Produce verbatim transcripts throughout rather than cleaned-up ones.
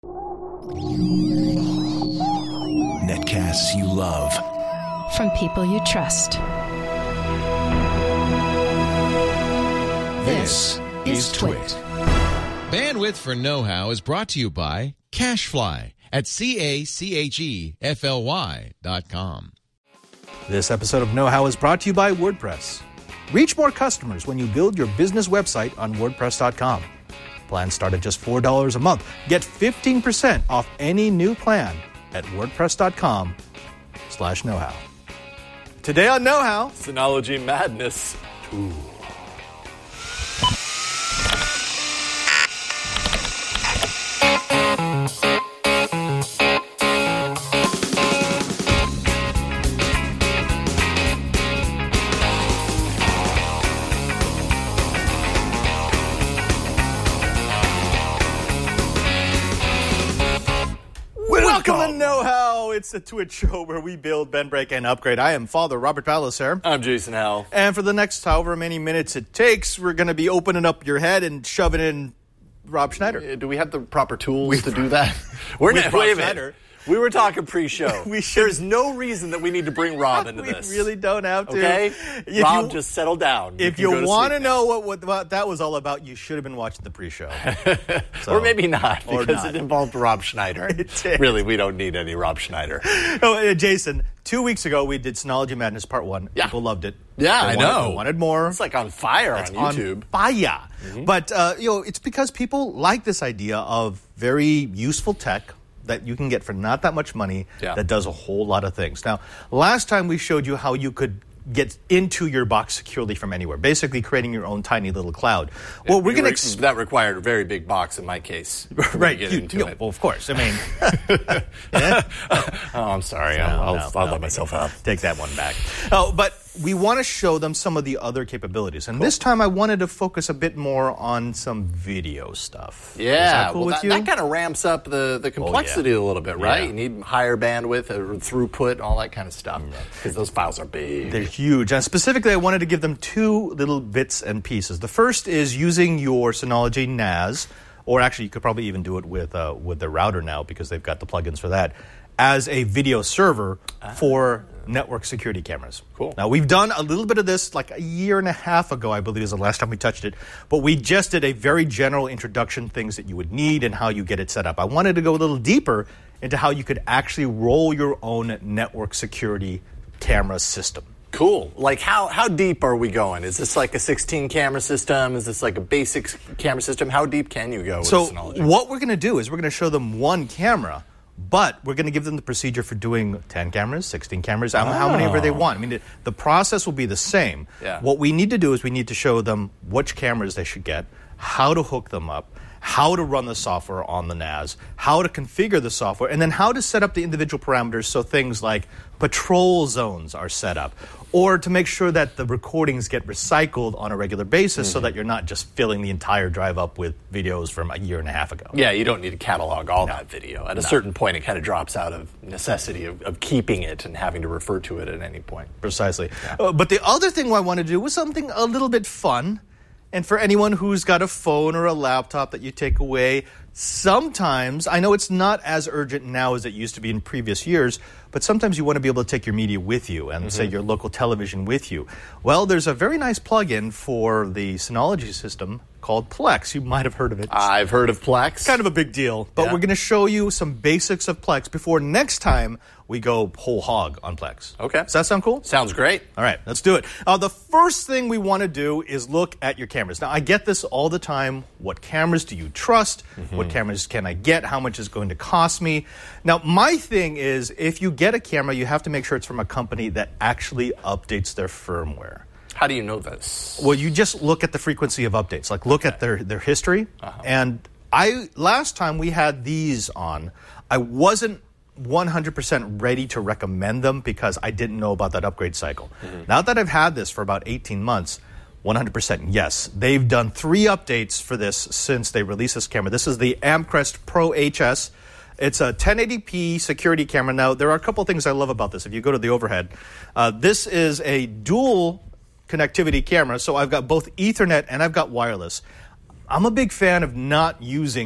Netcasts you love. From people you trust. This is Twit. Bandwidth for Know-How is brought to you by CacheFly at C A C H E F L Y dot com. This episode of Know-How is brought to you by WordPress. Reach more customers when you build your business website on WordPress dot com. Plans start at just four dollars a month. Get fifteen percent off any new plan at WordPress dot com slash know-how. Today on Know-How, Synology Madness. Ooh. Welcome to Know-How. It's a Twitch show where we build, bend, break, and upgrade. I am Father Robert Palliser. I'm Jason Howell. And for the next however many minutes it takes, we're going to be opening up your head and shoving in Rob Schneider. Do we have the proper tools We've, to do that? We're with not. Rob Wait a minute. Schneider. We were talking pre-show. we should, There's no reason that we need to bring Rob into we this. We really don't have to. Okay? If Rob, you, just settle down. If you, you want to know what, what, what that was all about, you should have been watching the pre-show. So, or maybe not, or because not. it involved Rob Schneider. It did. Really, we don't need any Rob Schneider. Oh, uh, Jason, two weeks ago we did Synology Madness Part one. Yeah. People loved it. Yeah, they I wanted, know. They wanted more. It's like on fire It's on YouTube. On fire. Mm-hmm. But, uh, you know, it's because people like this idea of very useful tech that you can get for not that much money yeah. that does a whole lot of things. Now, last time we showed you how you could get into your box securely from anywhere, basically creating your own tiny little cloud. Well, yeah, we're going to... Ex- that required a very big box in my case. Right. Get You, into you, it. Well, of course. I mean... yeah? Oh, I'm sorry. No, I'll, I'll, no, I'll no. let myself out. Take that one back. Oh, but we want to show them some of the other capabilities. And cool. This time I wanted to focus a bit more on some video stuff. Yeah. Is that cool well, with that, you? that kind of ramps up the, the complexity oh, yeah. a little bit, right? Yeah. You need higher bandwidth, uh, throughput, all that kind of stuff. Because those files are big. They're huge. And specifically, I wanted to give them two little bits and pieces. The first is using your Synology N A S, or actually you could probably even do it with, uh, with the router now because they've got the plugins for that, as a video server ah. for network security cameras. Cool. Now, we've done a little bit of this like a year and a half ago, I believe is the last time we touched it. But we just did a very general introduction, things that you would need and how you get it set up. I wanted to go a little deeper into how you could actually roll your own network security camera system. Cool. Like, how, how deep are we going? Is this like a sixteen camera system? Is this like a basic camera system? How deep can you go with so Synology? What we're going to do is we're going to show them one camera, but we're going to give them the procedure for doing ten cameras, sixteen cameras, oh. how many ever they want. I mean, the, the process will be the same. Yeah. What we need to do is we need to show them which cameras they should get, how to hook them up, how to run the software on the N A S, how to configure the software, and then how to set up the individual parameters so things like patrol zones are set up, or to make sure that the recordings get recycled on a regular basis mm-hmm. so that you're not just filling the entire drive up with videos from a year and a half ago. Yeah, you don't need to catalog all no. that video. At a no. certain point, it kind of drops out of necessity of, of keeping it and having to refer to it at any point. Precisely. Yeah. Uh, but the other thing I wanted to do was something a little bit fun. And for anyone who's got a phone or a laptop that you take away, sometimes, I know it's not as urgent now as it used to be in previous years, but sometimes you want to be able to take your media with you and, mm-hmm. say, your local television with you. Well, there's a very nice plugin for the Synology system called Plex. You might have heard of it. I've heard of Plex. Kind of a big deal. But yeah. we're going to show you some basics of Plex before next time we go whole hog on Plex. Okay. Does that sound cool? Sounds great. All right, let's do it. Uh, the first thing we want to do is look at your cameras. Now, I get this all the time. What cameras do you trust? Mm-hmm. What cameras can I get? How much is going to cost me? Now, my thing is, if you get a camera, you have to make sure it's from a company that actually updates their firmware. How do you know this? Well, you just look at the frequency of updates. Like, look okay. at their, their history. Uh-huh. And I last time we had these on, I wasn't one hundred percent ready to recommend them because I didn't know about that upgrade cycle. Mm-hmm. Now that I've had this for about eighteen months, one hundred percent yes. They've done three updates for this since they released this camera. This is the Amcrest Pro H S. It's a ten eighty p security camera. Now, there are a couple things I love about this. If you go to the overhead, uh, this is a dual connectivity camera. So I've got both Ethernet and I've got wireless. I'm a big fan of not using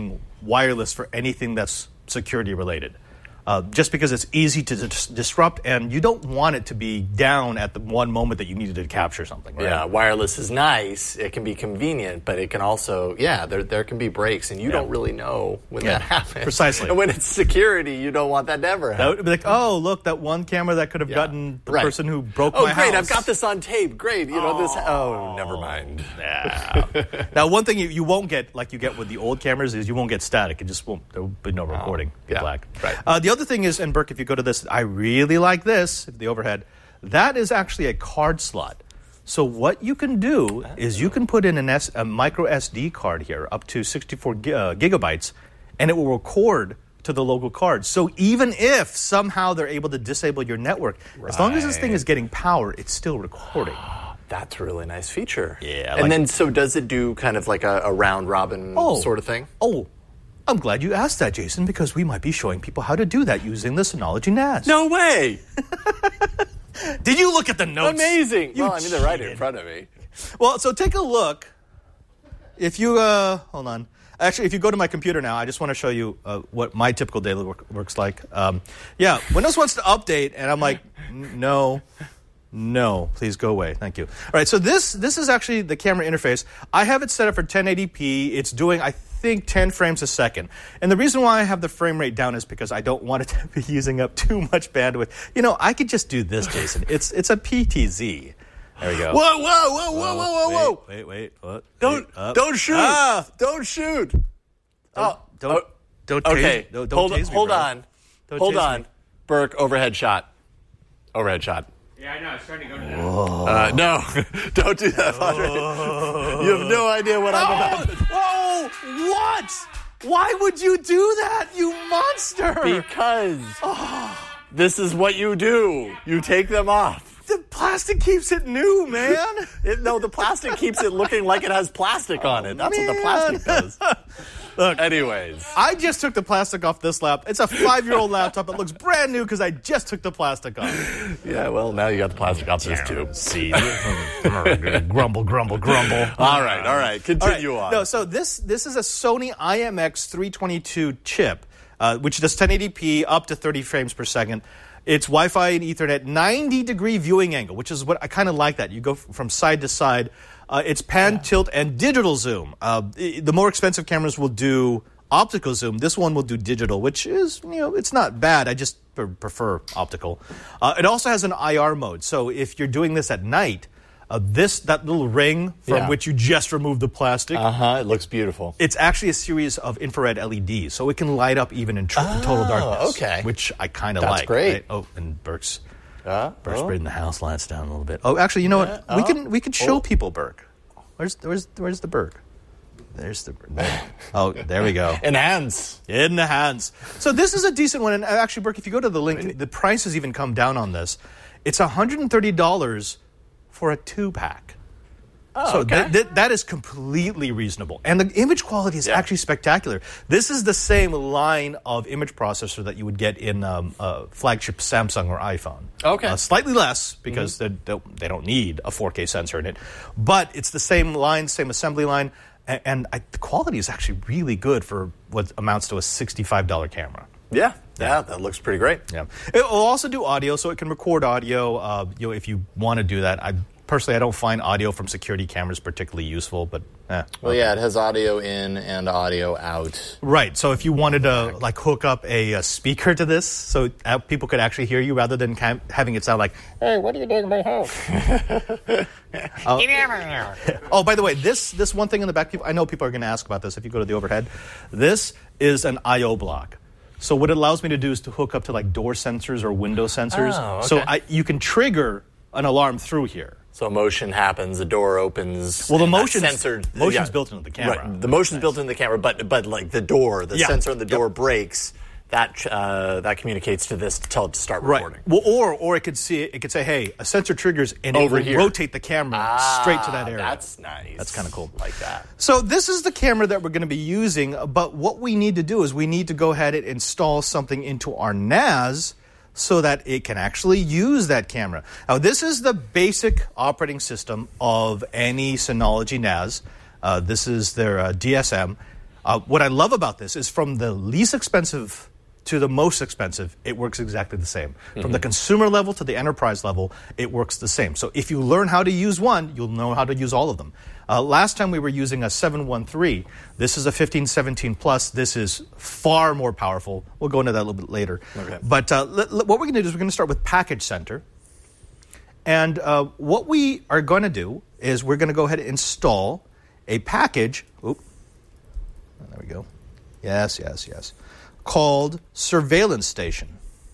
wireless for anything that's security related. Uh, just because it's easy to dis- disrupt, and you don't want it to be down at the one moment that you needed to capture something. Right? Yeah, wireless is nice. It can be convenient, but it can also, yeah, there there can be breaks, and you Yeah. don't really know when Yeah, that happens. precisely. And when it's security, you don't want that to ever That happen. would be like, oh, look, that one camera that could have Yeah. gotten the Right. person who broke Oh, my great, house. I've got this on tape. Great, you know, this. Oh, never mind. Yeah. Now, one thing you, you won't get, like you get with the old cameras, is you won't get static. It just won't, there will be no recording. It'll be yeah, black. right. Uh, the other thing is, and Burke, if you go to this, I really like this, the overhead. That is actually a card slot. So what you can do is you can put in an S, a micro S D card here, up to sixty-four gi- uh, gigabytes, and it will record to the local card. So even if somehow they're able to disable your network, as long as this thing is getting power, it's still recording. That's a really nice feature. Yeah, I And like then, so does it do kind of like a, a round robin Oh. sort of thing? Oh, I'm glad you asked that, Jason, because we might be showing people how to do that using the Synology N A S. No way! Did you look at the notes? Amazing. You well, I mean, they're right in cheated. front of me. Well, so take a look. If you, uh, hold on. Actually, if you go to my computer now, I just want to show you uh, what my typical daily work works like. Um, yeah, Windows wants to update, and I'm like, no, no, please go away. Thank you. All right, so this this is actually the camera interface. I have it set up for ten eighty p. It's doing, I think, ten frames a second. And the reason why I have the frame rate down is because I don't want it to be using up too much bandwidth. You know, I could just do this, Jason. It's it's a P T Z. There we go. Whoa, whoa, whoa, whoa, whoa, whoa, whoa! Wait, wait, wait. What? Don't, Wait, up. don't shoot! Ah! Don't shoot! Don't, don't, oh, don't tase, okay, don't, don't hold, tase me, hold bro. on. Don't hold tase on. me. Burke, overhead shot. Overhead shot. Yeah, I know. It's starting to go down. Uh, no, don't do that, Padre. You have no idea what I'm about to do. Oh, what? Why would you do that, you monster? Because this is what you do. You take them off. The plastic keeps it new, man. It, no, the plastic keeps it looking like it has plastic on it. That's what the man. plastic does. Look, Anyways. I just took the plastic off this laptop. It's a five-year-old laptop. It looks brand new because I just took the plastic off. Yeah, well, now you got the plastic off this too. See, grumble, grumble, grumble. All right, all right. Continue All right. on. No, so this this is a Sony I M X three twenty-two chip, uh, which does ten eighty p up to thirty frames per second. It's Wi-Fi and Ethernet, ninety degree viewing angle, which is what I kind of like that. You go f- from side to side. Uh, it's pan, tilt, and digital zoom. Uh, i- the more expensive cameras will do optical zoom. This one will do digital, which is, you know, it's not bad. I just pre- prefer optical. Uh, it also has an I R mode. So if you're doing this at night, uh, this, that little ring from Yeah. which you just removed the plastic, Uh-huh, it looks beautiful. it's actually a series of infrared L E Ds, so it can light up even in, tr- in total darkness. okay. Which I kind of That's like. great. right? Oh, and Burke's Uh, Burke's oh. bringing the house lights down a little bit. Oh, actually, you know what? We can we can show people Burke. Where's where's where's the Burke? There's the there. Oh, there we go. Enhance. In the hands. So this is a decent one, and actually, Burke, if you go to the link, the price has even come down on this. It's one hundred thirty dollars for a two pack. Oh, So okay. th- th- that is completely reasonable. And the image quality is Yeah. actually spectacular. This is the same line of image processor that you would get in um, uh, flagship Samsung or iPhone. Okay. Uh, slightly less because they, don't, they don't need a four K sensor in it. But it's the same line, same assembly line. And, and I, the quality is actually really good for what amounts to a sixty-five dollars camera. Yeah, yeah, that looks pretty great. Yeah. It will also do audio, so it can record audio. Uh, you know, if you want to do that, I personally I don't find audio from security cameras particularly useful, but eh. Well, yeah, it has audio in and audio out. Right. So if you wanted to like hook up a, a speaker to this, so uh, people could actually hear you rather than cam- having it sound like, "Hey, what are you doing in my house?" Oh, by the way, this this one thing in the back, people, I know people are going to ask about this. If you go to the overhead, this is an I O block. So what it allows me to do is to hook up to like door sensors or window sensors. Oh, okay. So I, you can trigger an alarm through here. So motion happens, the door opens. Well, the and that's motion's- censored. motion's built into the camera. Right. The motion's built into the camera, but but like the door, the Yeah. sensor on the door Yep. breaks. That uh, that communicates to this to tell it to start recording. Well, or or it could see it could say, "Hey, a sensor triggers," and Over it will here. rotate the camera straight to that area. Ah, That's nice. That's kinda cool. Like that. So this is the camera that we're going to be using, but what we need to do is we need to go ahead and install something into our N A S so that it can actually use that camera. Now, this is the basic operating system of any Synology N A S. Uh, this is their uh, D S M. Uh, what I love about this is from the least expensive to the most expensive, it works exactly the same. Mm-hmm. From the consumer level to the enterprise level, it works the same. So if you learn how to use one, you'll know how to use all of them. Uh, last time we were using a seven one three. This is a fifteen seventeen Plus. This is far more powerful. We'll go into that a little bit later. Okay. But uh, l- l- what we're going to do is we're going to start with Package Center. And uh, what we are going to do is we're going to go ahead and install a package. Oop. There we go. Yes, yes, yes. Called Surveillance Station.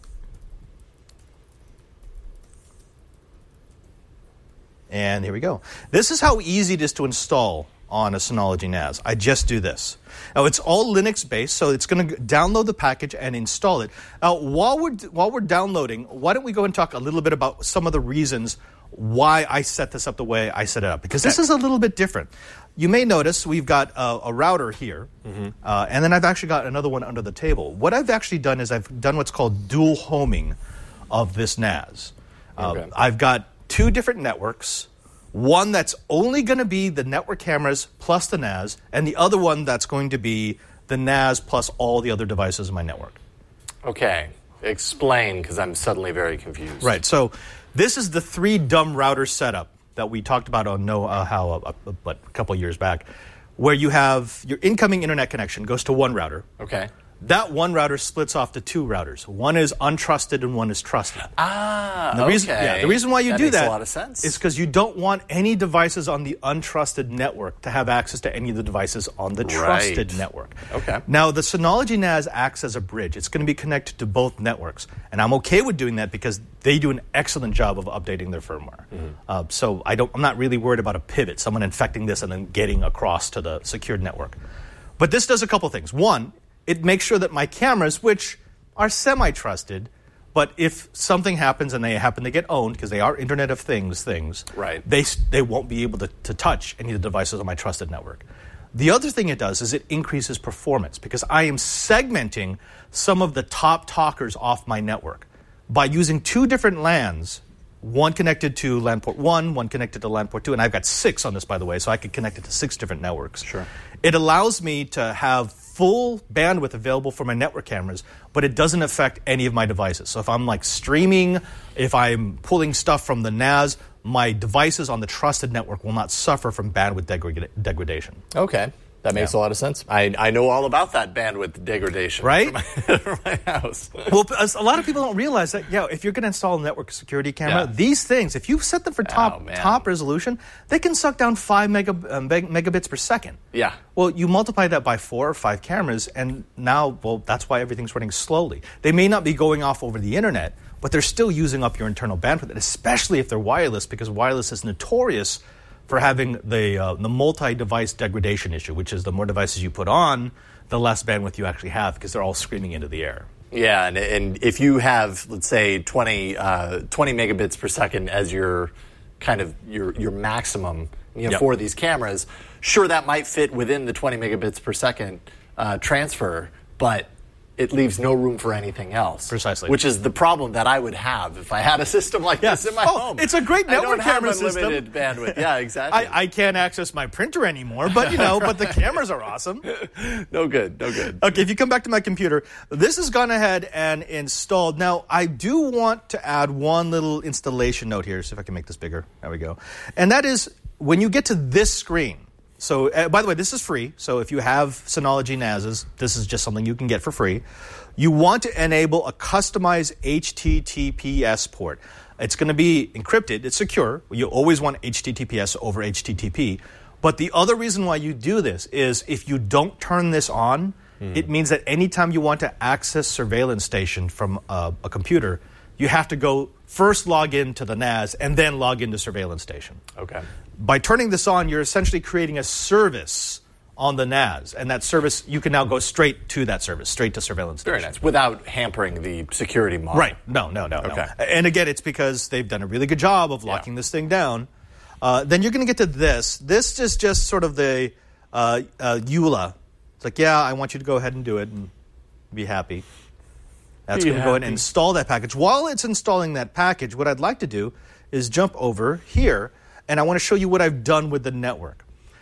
And here we go. This is how easy it is to install on a Synology N A S. I just do this. Now, it's all Linux-based, so it's going to download the package and install it. Now, while we're, while we're downloading, why don't we go and talk a little bit about some of the reasons why I set this up the way I set it up, because this is a little bit different. You may notice we've got a, a router here, mm-hmm. uh, and then I've actually got another one under the table. What I've actually done is I've done what's called dual homing of this N A S. Uh, okay. I've got two different networks, one that's only going to be the network cameras plus the N A S, and the other one that's going to be the N A S plus all the other devices in my network. Okay. Explain, because I'm suddenly very confused. Right. So this is the three dumb router setup that we talked about on Know How a, a, a, a couple of years back, where you have your incoming internet connection goes to one router. Okay. That one router splits off to two routers. One is untrusted and one is trusted. Ah, the okay. Reason, yeah, the reason why you that do makes that a lot of sense. is because you don't want any devices on the untrusted network to have access to any of the devices on the trusted right. network. Okay. Now, the Synology N A S acts as a bridge. It's going to be connected to both networks. And I'm okay with doing that because they do an excellent job of updating their firmware. Mm-hmm. Uh, so I don't, I'm not really worried about a pivot, someone infecting this and then getting across to the secured network. But this does a couple things. One, it makes sure that my cameras, which are semi-trusted, but if something happens and they happen to get owned, because they are Internet of Things things, right. they they won't be able to, to touch any of the devices on my trusted network. The other thing it does is it increases performance, because I am segmenting some of the top talkers off my network. By using two different LANs, one connected to LAN port one, one connected to LAN port two, and I've got six on this, by the way, so I could connect it to six different networks. Sure. It allows me to have full bandwidth available for my network cameras, but it doesn't affect any of my devices. So if I'm like streaming, if I'm pulling stuff from the N A S, my devices on the trusted network will not suffer from bandwidth degrad- degradation. Okay. That makes yeah. a lot of sense. I, I know all about that bandwidth degradation. Right? For my, for my house. Well, a lot of people don't realize that, yeah, if you're going to install a network security camera, yeah. these things, if you set them for top oh, top resolution, they can suck down five mega, uh, meg- megabits per second. Yeah. Well, you multiply that by four or five cameras, and now, well, that's why everything's running slowly. They may not be going off over the internet, but they're still using up your internal bandwidth, and especially if they're wireless, because wireless is notorious for having the uh, the multi-device degradation issue, which is the more devices you put on, the less bandwidth you actually have, because they're all screaming into the air. Yeah, and, and if you have, let's say, twenty, uh, twenty megabits per second as your kind of your your maximum, you know, yep. for these cameras, sure, that might fit within the twenty megabits per second uh, transfer, but it leaves no room for anything else. Precisely. Which is the problem that I would have if I had a system like yes. this in my oh, home. It's a great network I don't camera have unlimited system. bandwidth. Yeah, exactly. I, I can't access my printer anymore, but you know, but the cameras are awesome. No good, no good. Okay, if you come back to my computer, this has gone ahead and installed. Now, I do want to add one little installation note here, see if I can make this bigger. There we go. And that is, when you get to this screen, so, uh, by the way, this is free, so if you have Synology N A Ss, this is just something you can get for free. You want to enable a customized H T T P S port. It's going to be encrypted. It's secure. You always want H T T P S over H T T P. But the other reason why you do this is if you don't turn this on, mm. it means that anytime you want to access Surveillance Station from a, a computer, you have to go first log in to the N A S and then log into Surveillance Station. Okay. By turning this on, you're essentially creating a service on the N A S, and that service, you can now go straight to that service, straight to Surveillance Station. Very nice, without hampering the security model. Right. No, no, no, okay. no. And again, it's because they've done a really good job of locking yeah. this thing down. Uh, then you're going to get to this. This is just sort of the uh, uh, E U L A. It's like, yeah, I want you to go ahead and do it and be happy. That's going to go ahead and install that package. While it's installing that package, what I'd like to do is jump over here, and I want to show you what I've done with the network.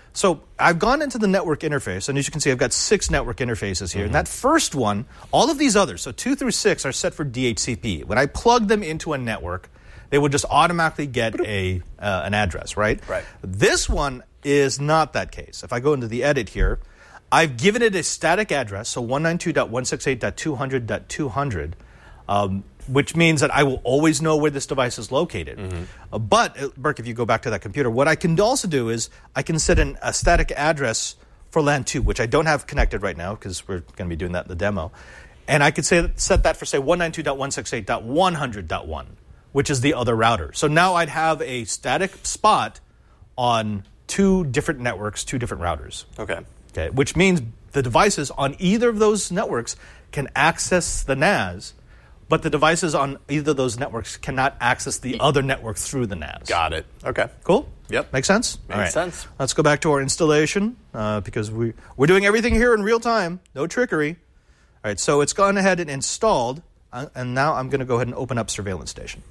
So I've gone into the network interface, and as you can see, I've got six network interfaces here. Mm-hmm. And that first one, all of these others, so two through six, are set for D H C P. When I plug them into a network, they would just automatically get a uh, an address, right? Right. This one is not that case. If I go into the edit here, I've given it a static address, so one ninety-two dot one sixty-eight dot two hundred dot two hundred, um, which means that I will always know where this device is located. Mm-hmm. Uh, but, uh, Burke, if you go back to that computer, what I can also do is I can set an, a static address for LAN two, which I don't have connected right now because we're going to be doing that in the demo. And I could say, set that for, say, one ninety-two dot one sixty-eight dot one hundred dot one, which is the other router. So now I'd have a static spot on two different networks, two different routers. Okay. Okay, which means the devices on either of those networks can access the N A S, but the devices on either of those networks cannot access the other network through the N A S. Got it. Okay. Cool? Yep. Make sense? Makes All right. sense. Let's go back to our installation uh, because we, we're doing everything here in real time. No trickery. All right, so it's gone ahead and installed, uh, and now I'm going to go ahead and open up Surveillance Station.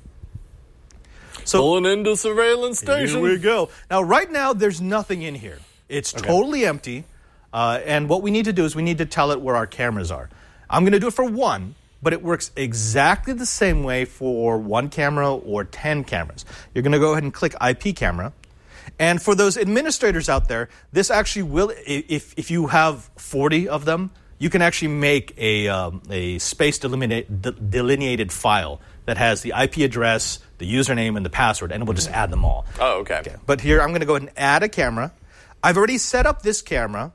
So, Pulling into Surveillance Station. Here we go. Now, right now, there's nothing in here. It's okay. totally empty. Uh, and what we need to do is we need to tell it where our cameras are. I'm going to do it for one, but it works exactly the same way for one camera or ten cameras. You're going to go ahead and click I P camera. And for those administrators out there, this actually will, if, if you have forty of them, you can actually make a, um, a space delineate, delineated file that has the I P address, the username, and the password, and it will just add them all. Oh, okay. okay. But here, I'm going to go ahead and add a camera. I've already set up this camera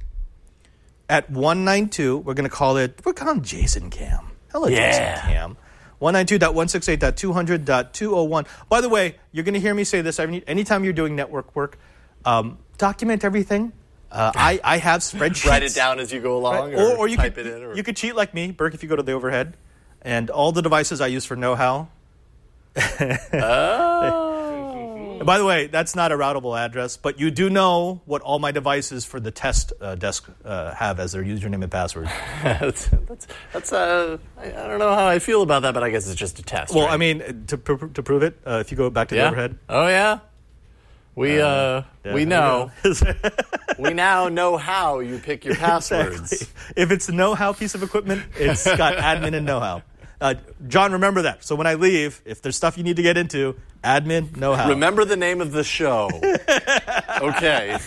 at one ninety-two. We're going to call it, we're calling Jason Cam. Hello, yeah. Jason Cam. one ninety-two dot one sixty-eight dot two hundred dot two oh one. By the way, you're going to hear me say this anytime you're doing network work. Um, document everything. Uh, I, I have spreadsheets. Write it down as you go along, right? or, or, or you type could, it in. Or... You could cheat like me, Burke, if you go to the overhead. And all the devices I use for know-how. Oh. By the way, that's not a routable address, but you do know what all my devices for the test uh, desk uh, have as their username and password. that's, that's, that's uh, I, I don't know how I feel about that, but I guess it's just a test. Well, right? I mean, to, pr- to prove it, uh, if you go back to yeah? the overhead. Oh, yeah? We uh, uh yeah, we know. We now know how you pick your passwords. Exactly. If it's a know-how piece of equipment, it's got admin and know-how. Uh, John, remember that. So when I leave, if there's stuff you need to get into, admin, know-how. Remember the name of the show. Okay.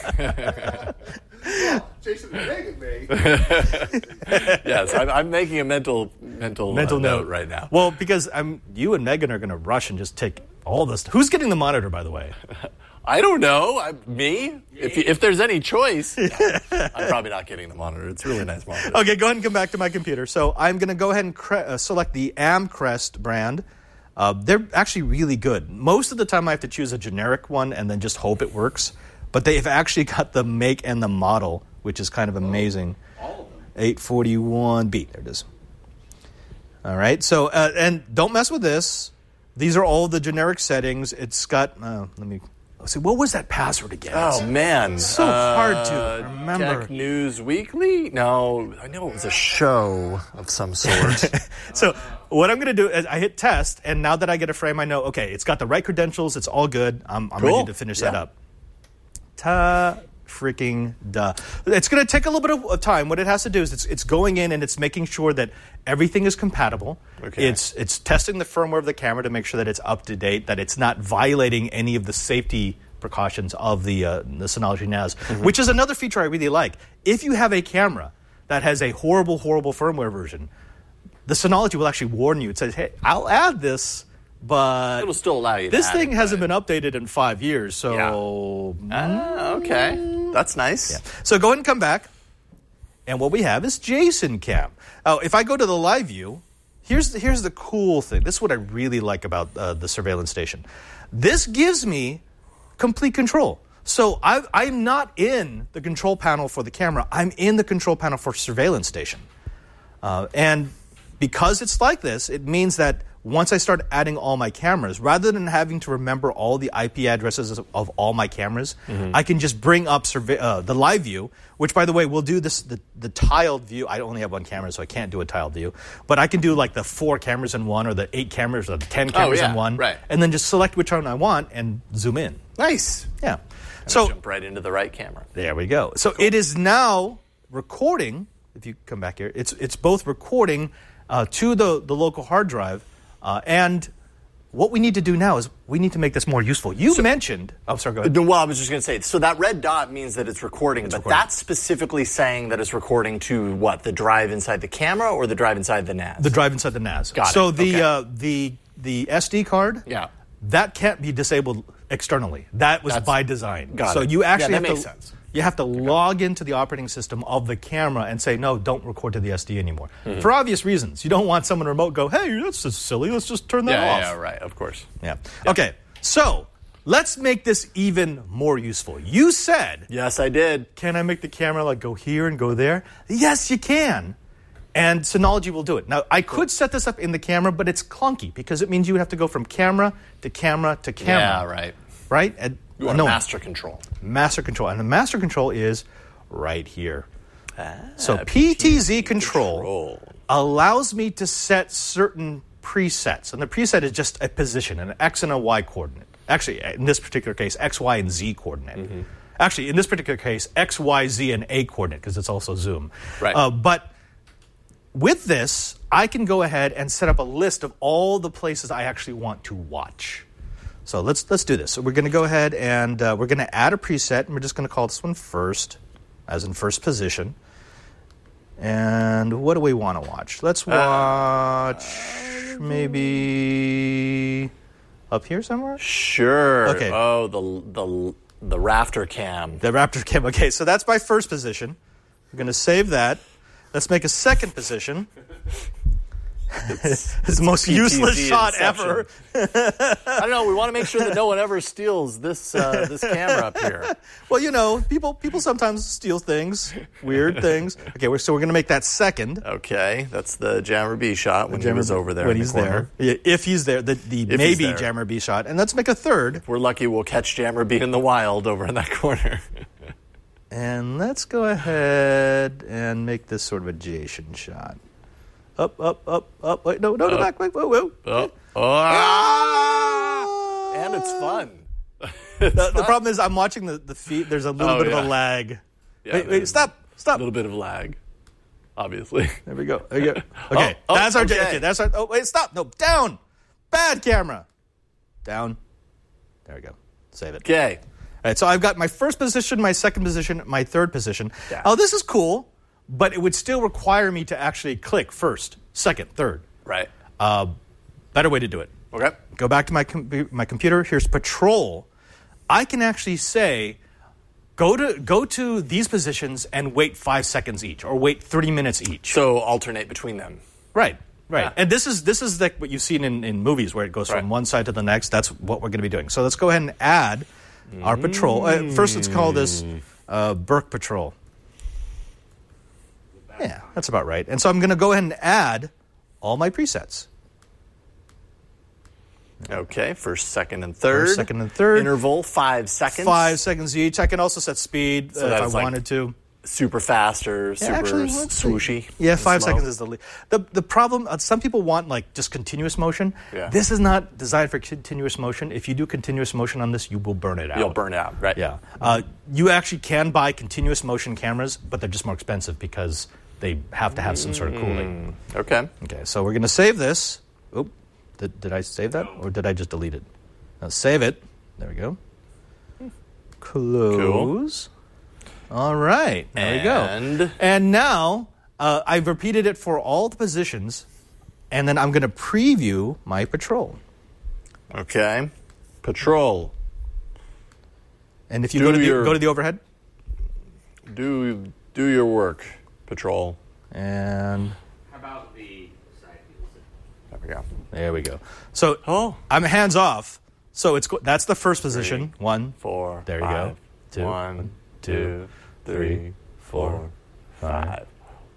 Jason begging me. Yes, I'm, I'm making a mental mental, mental uh, note. note right now. Well, because I'm, you and Megan are going to rush and just take all this. Who's getting the monitor, by the way? I don't know. I, me? If if there's any choice, I'm probably not getting the monitor. It's a really nice monitor. Okay, go ahead and come back to my computer. So I'm going to go ahead and cre- uh, select the Amcrest brand. Uh, they're actually really good. Most of the time I have to choose a generic one and then just hope it works. But they've actually got the make and the model, which is kind of amazing. All of them. eight forty-one B. There it is. All right. So, uh, and don't mess with this. These are all the generic settings. It's got, uh, let me... See, what was that password again? Oh, man. It's so uh, hard to remember. Tech News Weekly? No, I know it was a show of some sort. So what I'm going to do is I hit test, and now that I get a frame, I know, okay, it's got the right credentials. It's all good. I'm, I'm Cool. ready to finish Yeah. that up. Ta freaking duh. It's going to take a little bit of time. What it has to do is it's it's going in and it's making sure that everything is compatible. Okay. It's it's testing the firmware of the camera to make sure that it's up to date, that it's not violating any of the safety precautions of the uh, the Synology N A S, mm-hmm. which is another feature I really like. If you have a camera that has a horrible, horrible firmware version, the Synology will actually warn you. It says, hey, I'll add this, but It'll still allow you to this add thing it, hasn't but- been updated in five years, so... Ah, okay. That's nice. Yeah. So go ahead and come back. And what we have is Jason Cam. Oh, if I go to the live view, here's the, here's the cool thing. This is what I really like about uh, the Surveillance Station. This gives me complete control. So I, I'm not in the control panel for the camera. I'm in the control panel for Surveillance Station. Uh, and because it's like this, it means that once I start adding all my cameras, rather than having to remember all the I P addresses of, of all my cameras, mm-hmm. I can just bring up survey, uh, the live view, which, by the way, we'll do this the, the tiled view. I only have one camera, so I can't do a tiled view. But I can do like the four cameras in one, or the eight cameras, or the ten cameras oh, yeah. in one, right. and then just select which one I want and zoom in. Nice. Yeah. And so jump right into the right camera. There we go. So cool. It is now recording. If you come back here, it's it's both recording uh, to the the local hard drive, uh, and what we need to do now is we need to make this more useful. You so, mentioned. Oh, sorry. Go ahead. Well, I was just going to say. So that red dot means that it's recording, it's but recording. That's specifically saying that it's recording to what? The drive inside the camera or the drive inside the N A S? The drive inside the N A S. Got so it. the okay. uh, the the S D card. Yeah. That can't be disabled externally. That was That's, by design. Got so it. you actually yeah, that have makes to. Sense. You have to okay. log into the operating system of the camera and say, no, don't record to the S D anymore. Mm-hmm. For obvious reasons. You don't want someone remote go, hey, that's just silly. Let's just turn that yeah, off. Yeah, right. Of course. Yeah. yeah. Okay. So let's make this even more useful. You said. Yes, I did. Can I make the camera like go here and go there? Yes, you can. And Synology will do it. Now, I could set this up in the camera, but it's clunky because it means you would have to go from camera to camera to camera. Yeah, right. Right? And, you want no, master control. Master control. And the master control is right here. Ah, so P T Z control, control allows me to set certain presets. And the preset is just a position, an X and a Y coordinate. Actually, in this particular case, X, Y, and Z coordinate. Mm-hmm. Actually, in this particular case, X, Y, Z, and A coordinate, because it's also zoom. Right. Uh, but with this, I can go ahead and set up a list of all the places I actually want to watch. So let's let's do this. So we're going to go ahead and uh, we're going to add a preset, and we're just going to call this one first, as in first position. And what do we want to watch? Let's watch uh, maybe up here somewhere? Sure. Okay. Oh, the the the Raptor cam. The Raptor cam. Okay, so that's my first position. We're going to save that. Let's make a second position. It's, it's the most P T Z useless shot ever. I don't know. We want to make sure that no one ever steals this uh, this camera up here. Well, you know, people people sometimes steal things, weird things. Okay, we're, so we're going to make that second. Okay, that's the Jammer B shot when Jammer, he was over there. When in he's the corner. there, yeah, if he's there, the, the maybe Jammer B shot, and let's make a third. If we're lucky, we'll catch Jammer B in the wild over in that corner. And let's go ahead and make this sort of adjacent shot. Up, up, up, up. Wait, no, no, no, back, wait, whoa, whoa. Oh. Oh. Ah! And it's fun. It's the, fun. The problem is I'm watching the, the feet. There's a little oh, bit yeah. of a lag. Yeah, wait, wait, stop, stop. A little bit of lag, obviously. There we go. There we go. Okay, oh, oh, that's our. okay. Okay, that's our. Oh, wait, stop. No, down. Bad camera. Down. There we go. Save it. Okay. All right, so I've got my first position, my second position, my third position. Yeah. Oh, this is cool, but it would still require me to actually click first, second, third. Right. Uh, better way to do it. Okay. Go back to my com- my computer. Here's Patrol. I can actually say, go to go to these positions and wait five seconds each, or wait thirty minutes each. So alternate between them. Right. Right. Yeah. And this is this is like what you've seen in, in movies where it goes right. from one side to the next. That's what we're going to be doing. So let's go ahead and add our patrol. Uh, first, let's call this uh, Burke Patrol. Yeah, that's about right. And so I'm going to go ahead and add all my presets. Okay, first, second, and third. First, second, and third. Interval, five seconds. Five seconds each. I can also set speed so uh, if I like wanted to. Super fast or Yeah, super actually, let's see. swooshy. Yeah, five slow. seconds is the lead. The, the problem, uh, some people want like just continuous motion. Yeah. This is not designed for continuous motion. If you do continuous motion on this, you will burn it out. You'll burn it out, right? Yeah. Uh, you actually can buy continuous motion cameras, but they're just more expensive because they have to have some sort of cooling. Mm, okay. Okay, so we're going to save this. Oop, did, did I save that or did I just delete it? Now save it. There we go. Close. Cool. All right, there and... we go. And now uh, I've repeated it for all the positions, and then I'm going to preview my patrol. Okay. Patrol. And if you do go to the your, go to the overhead, do do your work, Patrol. And how about the side views? There we go. There we go. So oh. I'm hands off. So it's that's the first position. Three, one, four, there you five, go. Two, one, two, two, three, four, five.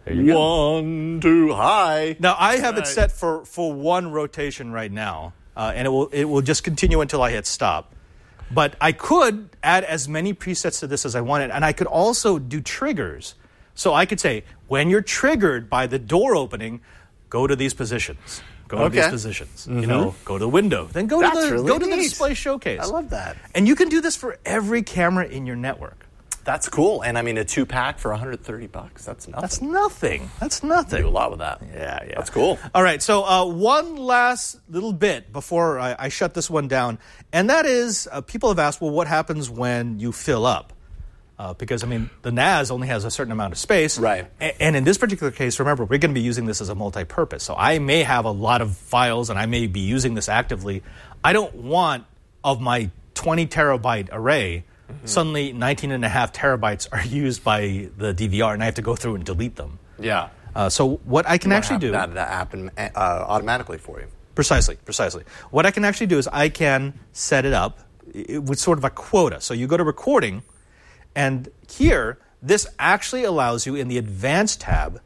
There you go. One, two, high. Now, I have Right. it set for, for one rotation right now, uh, and it will it will just continue until I hit stop. But I could add as many presets to this as I wanted, and I could also do triggers. So I could say, when you're triggered by the door opening, go to these positions. Go to Okay. these positions. You know, go to the window. Then go That's to the really go to the neat. display showcase. I love that. And you can do this for every camera in your network. That's cool. And I mean, a two pack for one hundred thirty bucks. That's nothing. That's nothing. That's nothing. do a lot with that. Yeah, yeah. That's cool. All right, so uh, one last little bit before I, I shut this one down, and that is uh, people have asked, well, what happens when you fill up? Uh, because, I mean, the N A S only has a certain amount of space. Right. A- and in this particular case, remember, we're going to be using this as a multi-purpose. So I may have a lot of files, and I may be using this actively. I don't want, of my twenty terabyte array, mm-hmm. suddenly nineteen and a half terabytes are used by the D V R, and I have to go through and delete them. Yeah. Uh, so what I can actually do... That, that happen uh, automatically for you. Precisely, precisely. What I can actually do is I can set it up with sort of a quota. So you go to recording, and here, this actually allows you in the advanced tab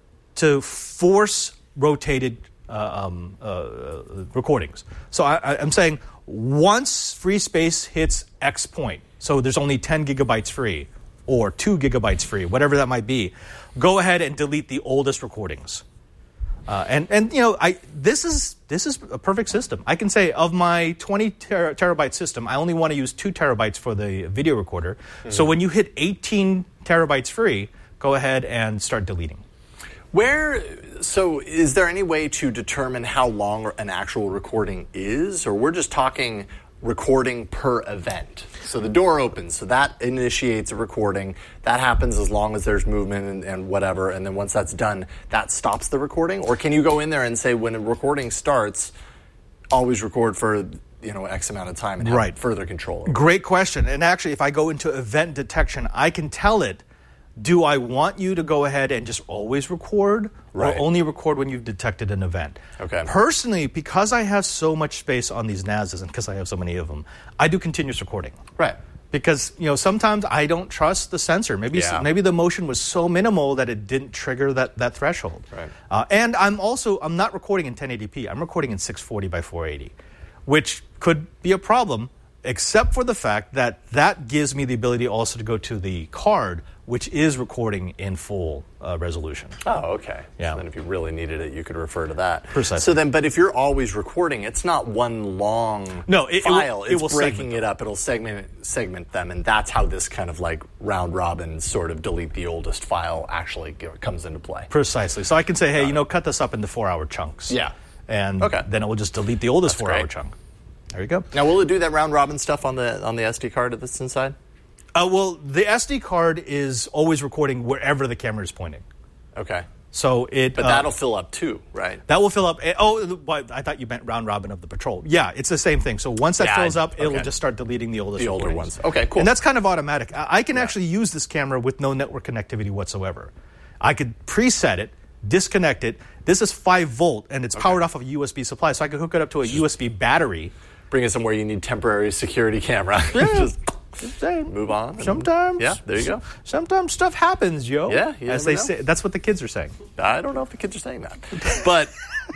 to force rotated uh, um, uh, recordings. So I, I, I'm saying once free space hits X point, so there's only ten gigabytes free, or two gigabytes free, whatever that might be, go ahead and delete the oldest recordings. Uh, and and you know, I this is this is a perfect system. I can say of my twenty ter- terabyte system, I only want to use two terabytes for the video recorder. Mm-hmm. So when you hit eighteen terabytes free, go ahead and start deleting. Where, so is there any way to determine how long an actual recording is, or we're just talking recording per event? So the door opens, so that initiates a recording. That happens as long as there's movement and, and whatever, and then once that's done, that stops the recording? Or can you go in there and say, when a recording starts, always record for, you know, X amount of time and have Right. further control over it? Great question. And actually, if I go into event detection, I can tell it, do I want you to go ahead and just always record, Right. or only record when you've detected an event? Okay. Personally, because I have so much space on these N A Ss and because I have so many of them, I do continuous recording. Right. Because, you know, sometimes I don't trust the sensor. Maybe Yeah. maybe the motion was so minimal that it didn't trigger that, that threshold. Right. Uh, and I'm also, I'm not recording in ten eighty p. I'm recording in six forty by four eighty, which could be a problem, except for the fact that that gives me the ability also to go to the card, which is recording in full uh, resolution. Oh, okay. Yeah. So then if you really needed it, you could refer to that. Precisely. So then, but if you're always recording, it's not one long No, it- it will- file. it it's will breaking segment it up. It'll segment segment them, and that's how this kind of like round robin sort of delete the oldest file actually g- comes into play. Precisely. So I can say, hey, you know, cut this up into four-hour chunks. Yeah. And Okay. then it will just delete the oldest That's four-hour great. chunk. There you go. Now, will it do that round robin stuff on the on the S D card that's inside? Uh, well, the S D card is always recording wherever the camera is pointing. Okay. So it, But uh, that'll fill up too, right? that will fill up. eh, Oh, but I thought you meant round robin of the patrol. Yeah, it's the same thing. So once that Yeah, fills I- up, it will okay. just start deleting the oldest The older recordings. ones. Okay, cool. And that's kind of automatic. I, I can actually use this camera with no network connectivity whatsoever. I could preset it, disconnect it. This is five volt, and it's powered off of a U S B supply, so I could hook it up to a U S B battery. Bring it somewhere you need temporary security camera. Yeah. Just Just saying. move on. and- Sometimes. Yeah, there you go. Sometimes stuff happens, yo. Yeah, you As never they know. say. That's what the kids are saying. I don't know if the kids are saying that, but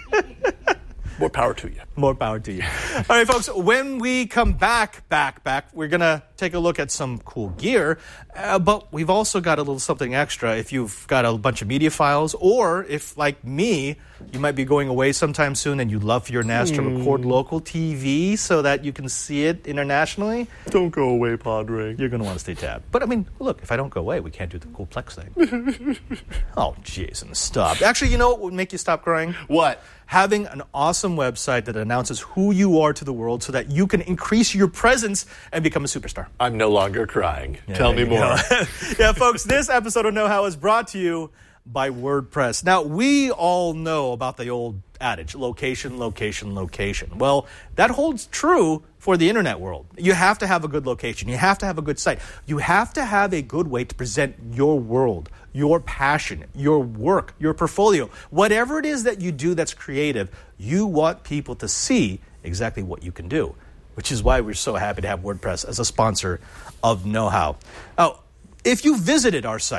more power to you. More power to you. All right, folks, when we come back, back, back, we're going to take a look at some cool gear, uh, but we've also got a little something extra if you've got a bunch of media files, or if, like me, you might be going away sometime soon and you'd love for your N A S to record local T V so that you can see it internationally. Don't go away, Padre. You're going to want to stay tabbed. But, I mean, look, if I don't go away, we can't do the cool Plex thing. Oh, Jason, stop. Actually, you know what would make you stop crying? What? Having an awesome website that announces who you are to the world so that you can increase your presence and become a superstar. I'm no longer crying. Tell me There you more. go. Yeah, folks, this episode of Know How is brought to you by WordPress. Now, we all know about the old adage, location, location, location. Well, that holds true for the internet world. You have to have a good location. You have to have a good site. You have to have a good way to present your world, your passion, your work, your portfolio. Whatever it is that you do that's creative, you want people to see exactly what you can do, which is why we're so happy to have WordPress as a sponsor of Know How. Oh, if you visited our site,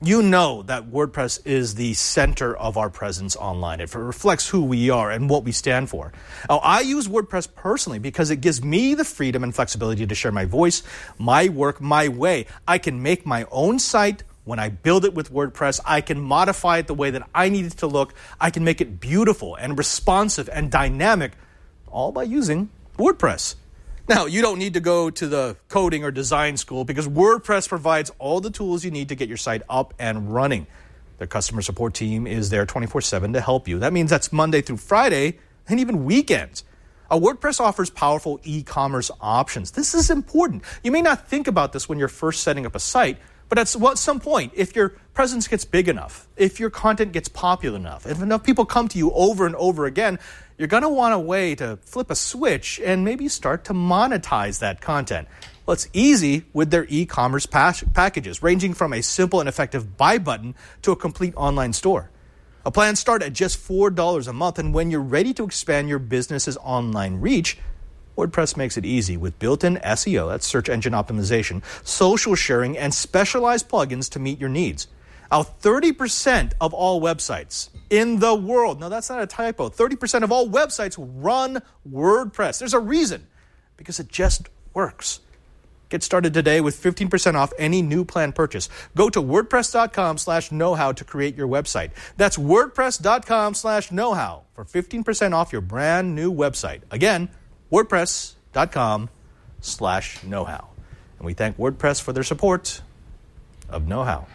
You know that WordPress is the center of our presence online. It reflects who we are and what we stand for. Now, I use WordPress personally because it gives me the freedom and flexibility to share my voice, my work, my way. I can make my own site. When I build it with WordPress, I can modify it the way that I need it to look. I can make it beautiful and responsive and dynamic, all by using WordPress. Now, you don't need to go to the coding or design school because WordPress provides all the tools you need to get your site up and running. Their customer support team is there twenty-four seven to help you. That means that's Monday through Friday and even weekends. Uh, WordPress offers powerful e-commerce options. This is important. You may not think about this when you're first setting up a site, but at some point, if your presence gets big enough, if your content gets popular enough, if enough people come to you over and over again, you're going to want a way to flip a switch and maybe start to monetize that content. Well, it's easy with their e-commerce pas- packages, ranging from a simple and effective buy button to a complete online store. A plans start at just four dollars a month, and when you're ready to expand your business's online reach, WordPress makes it easy with built-in S E O, that's search engine optimization, social sharing, and specialized plugins to meet your needs. Now, thirty percent of all websites in the world, no, that's not a typo, thirty percent of all websites run WordPress. There's a reason, because it just works. Get started today with fifteen percent off any new plan purchase. Go to wordpress.com slash know-how to create your website. That's wordpress.com slash know-how for fifteen percent off your brand new website. Again, wordpress.com slash know-how. And we thank WordPress for their support of know-how.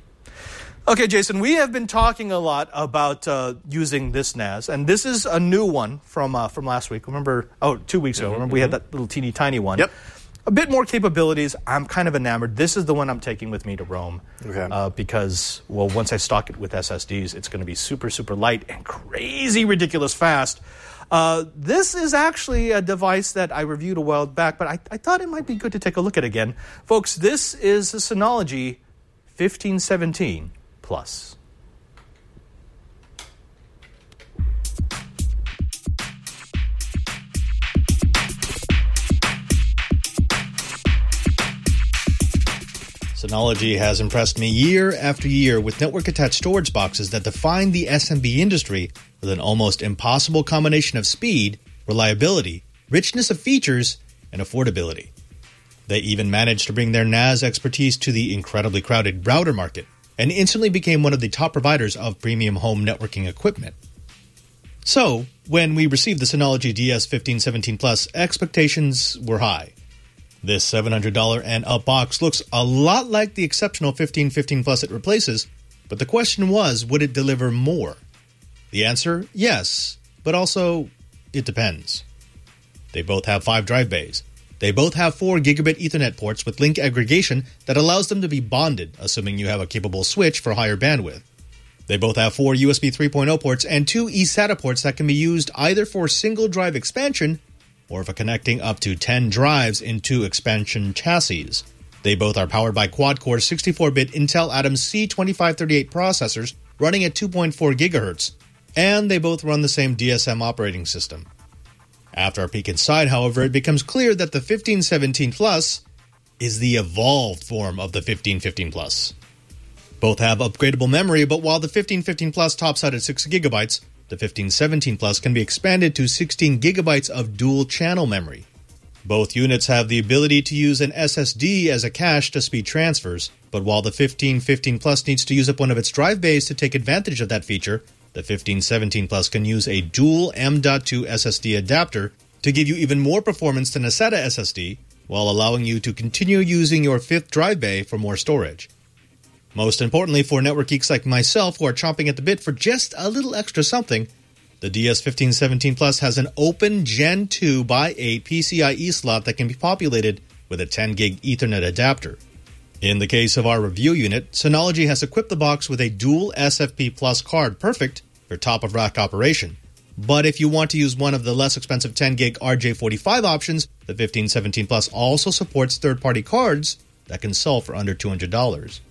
Okay, Jason, we have been talking a lot about uh, using this N A S, and this is a new one from uh, from last week. Remember, oh, two weeks ago. Mm-hmm, Remember, mm-hmm. we had that little teeny tiny one. Yep. A bit more capabilities. I'm kind of enamored. This is the one I'm taking with me to Rome. Okay. Uh, because, well, once I stock it with S S Ds, it's going to be super, super light and crazy, ridiculous fast. Uh, this is actually a device that I reviewed a while back, but I, I thought it might be good to take a look at again. Folks, this is the Synology fifteen seventeen Plus. Synology has impressed me year after year with network-attached storage boxes that define the S M B industry with an almost impossible combination of speed, reliability, richness of features, and affordability. They even managed to bring their N A S expertise to the incredibly crowded router market and instantly became one of the top providers of premium home networking equipment. So, when we received the Synology D S fifteen seventeen Plus, expectations were high. This seven hundred dollars and up box looks a lot like the exceptional fifteen fifteen Plus it replaces, but the question was, would it deliver more? The answer, yes, but also, it depends. They both have five drive bays. They both have four gigabit Ethernet ports with link aggregation that allows them to be bonded, assuming you have a capable switch for higher bandwidth. They both have four U S B three point oh ports and two eSATA ports that can be used either for single drive expansion or for connecting up to ten drives into expansion chassis. They both are powered by quad-core sixty-four bit Intel Atom C twenty-five thirty-eight processors running at two point four gigahertz, and they both run the same D S M operating system. After a peek inside, however, it becomes clear that the fifteen seventeen Plus is the evolved form of the fifteen fifteen Plus. Both have upgradable memory, but while the fifteen fifteen Plus tops out at six gigabytes, the fifteen seventeen Plus can be expanded to sixteen gigabytes of dual-channel memory. Both units have the ability to use an S S D as a cache to speed transfers, but while the fifteen fifteen Plus needs to use up one of its drive bays to take advantage of that feature, the fifteen seventeen Plus can use a dual M dot two S S D adapter to give you even more performance than a SATA S S D, while allowing you to continue using your fifth drive bay for more storage. Most importantly, for network geeks like myself who are chomping at the bit for just a little extra something, the D S fifteen seventeen Plus has an open Gen two by eight PCIe slot that can be populated with a ten gig Ethernet adapter. In the case of our review unit, Synology has equipped the box with a dual S F P Plus card, perfect for top-of-rack operation. But if you want to use one of the less expensive ten gig R J forty-five options, the fifteen seventeen Plus also supports third-party cards that can sell for under two hundred dollars.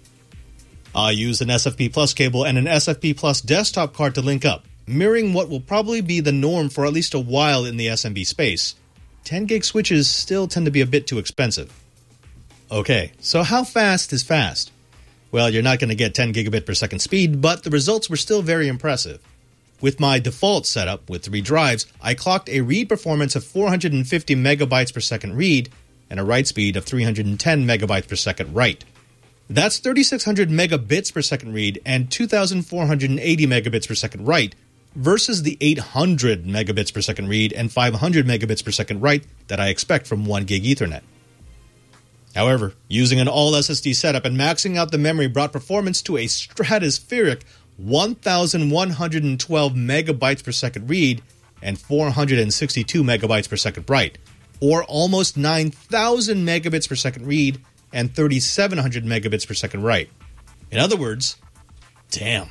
I use an S F P Plus cable and an S F P Plus desktop card to link up, mirroring what will probably be the norm for at least a while in the S M B space. ten gig switches still tend to be a bit too expensive. Okay, so how fast is fast? Well, you're not going to get ten gigabit per second speed, but the results were still very impressive. With my default setup with three drives, I clocked a read performance of four hundred fifty megabytes per second read and a write speed of three hundred ten megabytes per second write. That's thirty-six hundred megabits per second read and two thousand four hundred eighty megabits per second write versus the eight hundred megabits per second read and five hundred megabits per second write that I expect from one gig Ethernet. However, using an all S S D setup and maxing out the memory brought performance to a stratospheric one thousand one hundred twelve megabytes per second read and four hundred sixty-two megabytes per second write, or almost nine thousand megabits per second read and thirty-seven hundred megabits per second write. In other words, damn.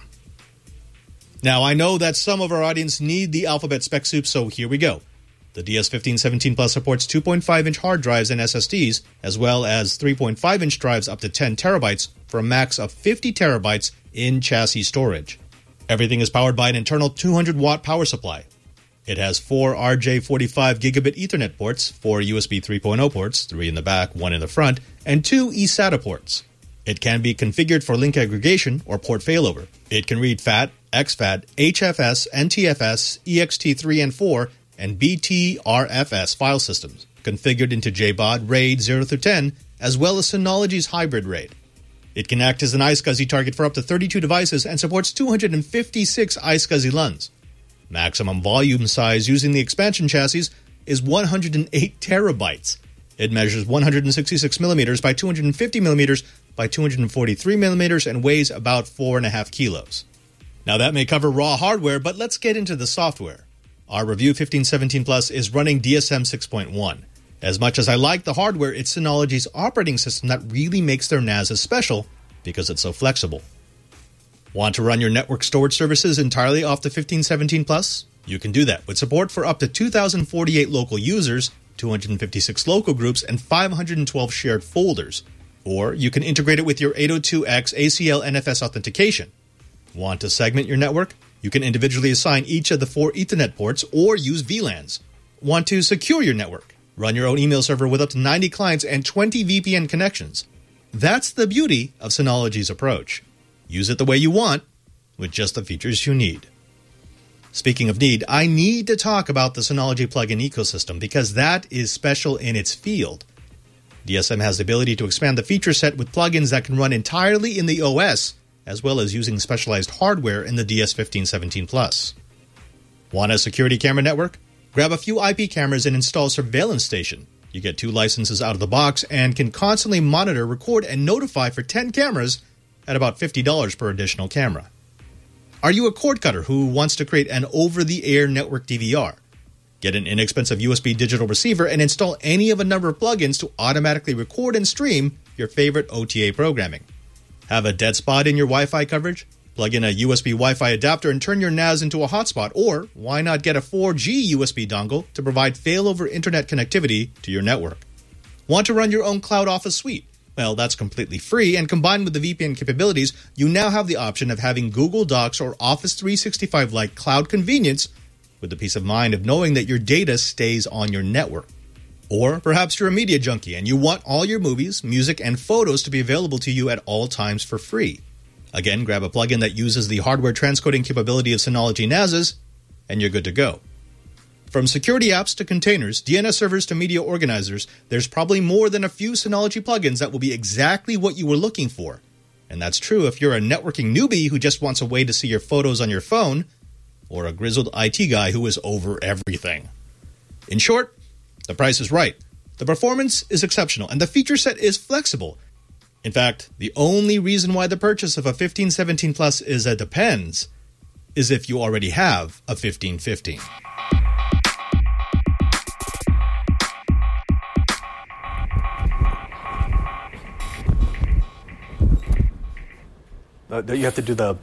Now, I know that some of our audience need the alphabet spec soup, so here we go. The D S fifteen seventeen Plus supports two point five inch hard drives and S S Ds, as well as three point five inch drives up to ten terabytes for a max of fifty terabytes in chassis storage. Everything is powered by an internal two hundred watt power supply. It has four R J forty-five gigabit Ethernet ports, four U S B three point oh ports, three in the back, one in the front, and two E SATA ports. It can be configured for link aggregation or port failover. It can read FAT, X FAT, H F S, N T F S, E X T three and four, and B T R F S file systems, configured into J BOD, RAID zero through ten, as well as Synology's hybrid RAID. It can act as an iSCSI target for up to thirty-two devices and supports two hundred fifty-six iSCSI L U Ns. Maximum volume size using the expansion chassis is one hundred eight terabytes. It measures one hundred sixty-six millimeters by two hundred fifty millimeters by two hundred forty-three millimeters and weighs about four point five kilos. Now that may cover raw hardware, but let's get into the software. Our Review fifteen seventeen Plus is running D S M six point one. As much as I like the hardware, it's Synology's operating system that really makes their N A Ses special because it's so flexible. Want to run your network storage services entirely off the fifteen seventeen Plus? You can do that with support for up to two thousand forty-eight local users, two hundred fifty-six local groups, and five hundred twelve shared folders. Or you can integrate it with your eight oh two X A C L N F S authentication. Want to segment your network? You can individually assign each of the four Ethernet ports or use V LANs. Want to secure your network? Run your own email server with up to ninety clients and twenty V P N connections. That's the beauty of Synology's approach. Use it the way you want, with just the features you need. Speaking of need, I need to talk about the Synology plugin ecosystem because that is special in its field. D S M has the ability to expand the feature set with plugins that can run entirely in the O S, as well as using specialized hardware in the D S fifteen seventeen Plus. Want a security camera network? Grab a few I P cameras and install Surveillance Station. You get two licenses out of the box and can constantly monitor, record, and notify for ten cameras at about fifty dollars per additional camera. Are you a cord cutter who wants to create an over-the-air network D V R? Get an inexpensive U S B digital receiver and install any of a number of plugins to automatically record and stream your favorite O T A programming. Have a dead spot in your Wi-Fi coverage? Plug in a U S B Wi-Fi adapter and turn your N A S into a hotspot, or why not get a four G U S B dongle to provide failover internet connectivity to your network? Want to run your own cloud office suite? Well, that's completely free, and combined with the V P N capabilities, you now have the option of having Google Docs or Office three sixty-five-like cloud convenience with the peace of mind of knowing that your data stays on your network. Or perhaps you're a media junkie and you want all your movies, music, and photos to be available to you at all times for free. Again, grab a plugin that uses the hardware transcoding capability of Synology N A Ses, and you're good to go. From security apps to containers, D N S servers to media organizers, there's probably more than a few Synology plugins that will be exactly what you were looking for. And that's true if you're a networking newbie who just wants a way to see your photos on your phone, or a grizzled I T guy who is over everything. In short, the price is right, the performance is exceptional, and the feature set is flexible. In fact, the only reason why the purchase of a fifteen seventeen Plus is a depends is if you already have a fifteen fifteen. Uh, you have to do the...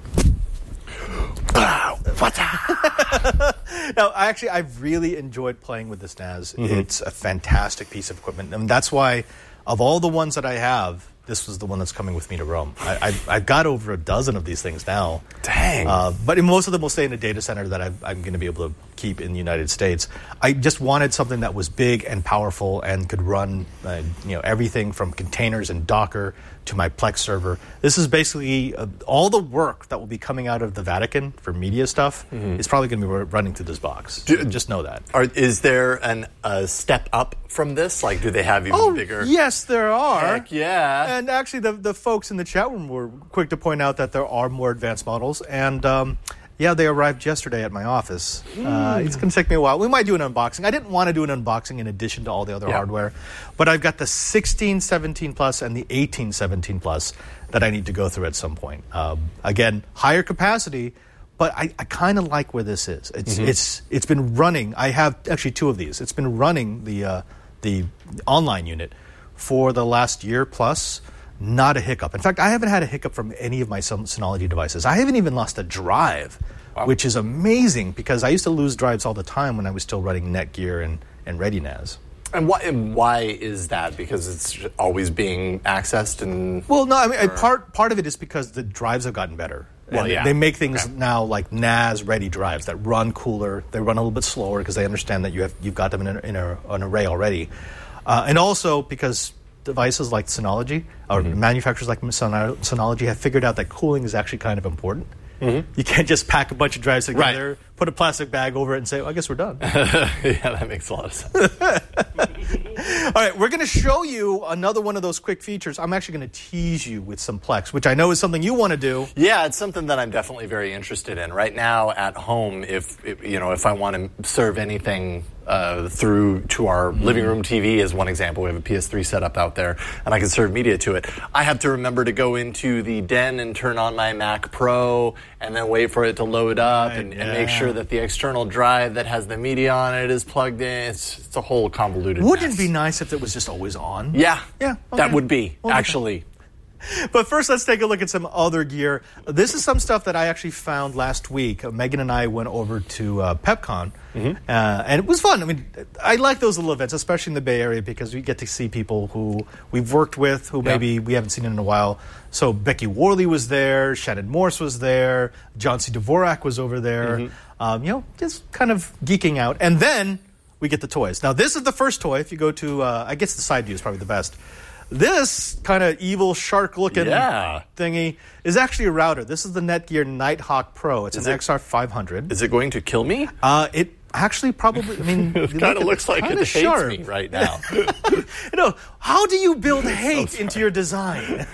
Now, actually, I've really enjoyed playing with this N A S. Mm-hmm. It's a fantastic piece of equipment. And that's why, of all the ones that I have, this was the one that's coming with me to Rome. I, I, I've got over a dozen of these things now. Dang. Uh, but most of them will stay in a data center that I, I'm going to be able to keep in the United States. I just wanted something that was big and powerful and could run uh, you know, everything from containers and Docker to my Plex server. This is basically uh, all the work that will be coming out of the Vatican for media stuff mm-hmm. is probably going to be running through this box. Do, just know that. Are, is there an, a step up from this? Like, do they have even oh, bigger? Yes, there are. Heck yeah. And actually, the, the folks in the chat room were quick to point out that there are more advanced models. And um, yeah, they arrived yesterday at my office. Mm. Uh, it's going to take me a while. We might do an unboxing. I didn't want to do an unboxing in addition to all the other yeah. hardware. But I've got the sixteen seventeen Plus and the eighteen seventeen Plus that I need to go through at some point. Um, again, higher capacity, but I, I kind of like where this is. It's mm-hmm. it's it's been running. I have actually two of these. It's been running the uh, the online unit for the last year plus. Not a hiccup. In fact, I haven't had a hiccup from any of my Synology devices. I haven't even lost a drive, wow. which is amazing because I used to lose drives all the time when I was still running Netgear and, and ReadyNAS. And why, and why is that? Because it's always being accessed and... Well, no, I mean, or... part part of it is because the drives have gotten better. Well, and yeah. They make things okay. now like N A S-ready drives that run cooler. They run a little bit slower because they understand that you have, you've got them in, a, in a, an array already. Uh, and also because... devices like Synology, or mm-hmm. manufacturers like Synology have figured out that cooling is actually kind of important. Mm-hmm. You can't just pack a bunch of drives together, right. put a plastic bag over it, and say, well, I guess we're done. Yeah, that makes a lot of sense. All right, we're going to show you another one of those quick features. I'm actually going to tease you with some Plex, which I know is something you want to do. Yeah, it's something that I'm definitely very interested in. Right now at home, if, if you know, if I want to serve anything uh, through to our mm. living room T V as one example, we have a P S three setup out there, and I can serve media to it. I have to remember to go into the den and turn on my Mac Pro, and then wait for it to load up, right, and, yeah. and make sure that the external drive that has the media on it is plugged in. It's, it's a whole convoluted Wouldn't mess. it be nice if it was just always on? Yeah. Yeah. Okay. That would be, well, actually. But first, let's take a look at some other gear. This is some stuff that I actually found last week. Uh, Megan and I went over to uh, PepCon, mm-hmm. uh, and it was fun. I mean, I like those little events, especially in the Bay Area, because we get to see people who we've worked with, who maybe yeah. we haven't seen in a while. So Becky Worley was there, Shannon Morse was there, John C. Dvorak was over there, mm-hmm. um, you know, just kind of geeking out. And then we get the toys. Now, this is the first toy. If you go to, uh, I guess the side view is probably the best. This kind of evil shark-looking yeah. thingy is actually a router. This is the Netgear Nighthawk Pro. It's is an it, X R five hundred. Is it going to kill me? Uh, it actually probably, I mean... it kind of looks like it sharp. hates me right now. You know, how do you build hate oh, into your design?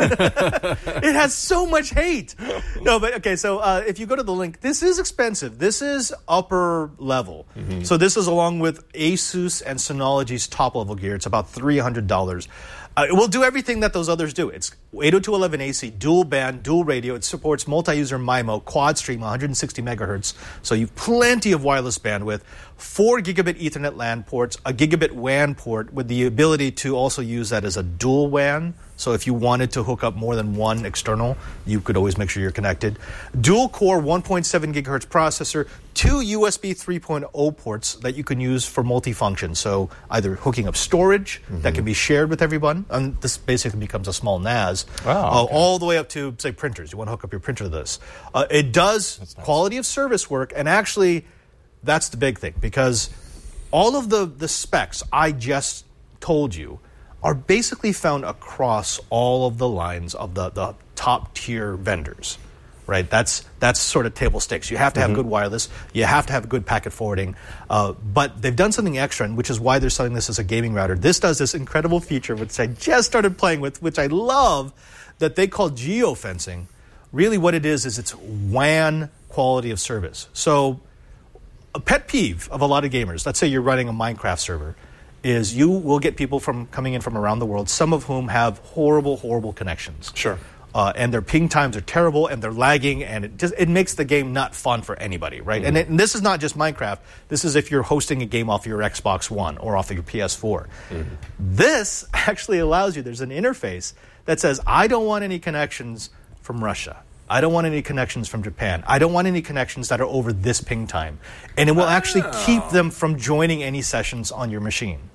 It has so much hate. No, but okay, so uh, if you go to the link, this is expensive. This is upper level. Mm-hmm. So this is along with Asus and Synology's top-level gear. It's about three hundred dollars. Uh, it will do everything that those others do. It's eight oh two dot eleven A C, dual band, dual radio. It supports multi-user MIMO, quad stream, one hundred sixty megahertz. So you've plenty of wireless bandwidth, four gigabit Ethernet LAN ports, a gigabit W A N port with the ability to also use that as a dual W A N. So if you wanted to hook up more than one external, you could always make sure you're connected. Dual core one point seven gigahertz processor, two U S B three point oh ports that you can use for multifunction. So either hooking up storage mm-hmm. that can be shared with everyone, and this basically becomes a small N A S, wow, okay. uh, all the way up to, say, printers. You want to hook up your printer to this. Uh, it does nice. quality of service work, and actually, that's the big thing, because all of the, the specs I just told you are basically found across all of the lines of the, the top-tier vendors, right? That's that's sort of table stakes. You have to have mm-hmm. good wireless. You have to have good packet forwarding. Uh, but they've done something extra, which is why they're selling this as a gaming router. This does this incredible feature, which I just started playing with, which I love, that they call geofencing. Really what it is is it's W A N quality of service. So a pet peeve of a lot of gamers, let's say you're running a Minecraft server, is you will get people from coming in from around the world, some of whom have horrible, horrible connections. Sure. Uh, and their ping times are terrible, and they're lagging, and it just it makes the game not fun for anybody, right? Mm-hmm. And, it, and this is not just Minecraft. This is if you're hosting a game off your Xbox One or off of your P S four. Mm-hmm. This actually allows you, there's an interface that says, I don't want any connections from Russia. I don't want any connections from Japan. I don't want any connections that are over this ping time. And it will actually oh. keep them from joining any sessions on your machine.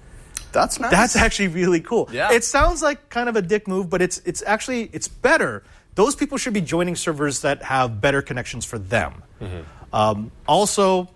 That's nice. That's actually really cool. Yeah. It sounds like kind of a dick move, but it's it's actually it's better. Those people should be joining servers that have better connections for them. Mm-hmm. Um, also,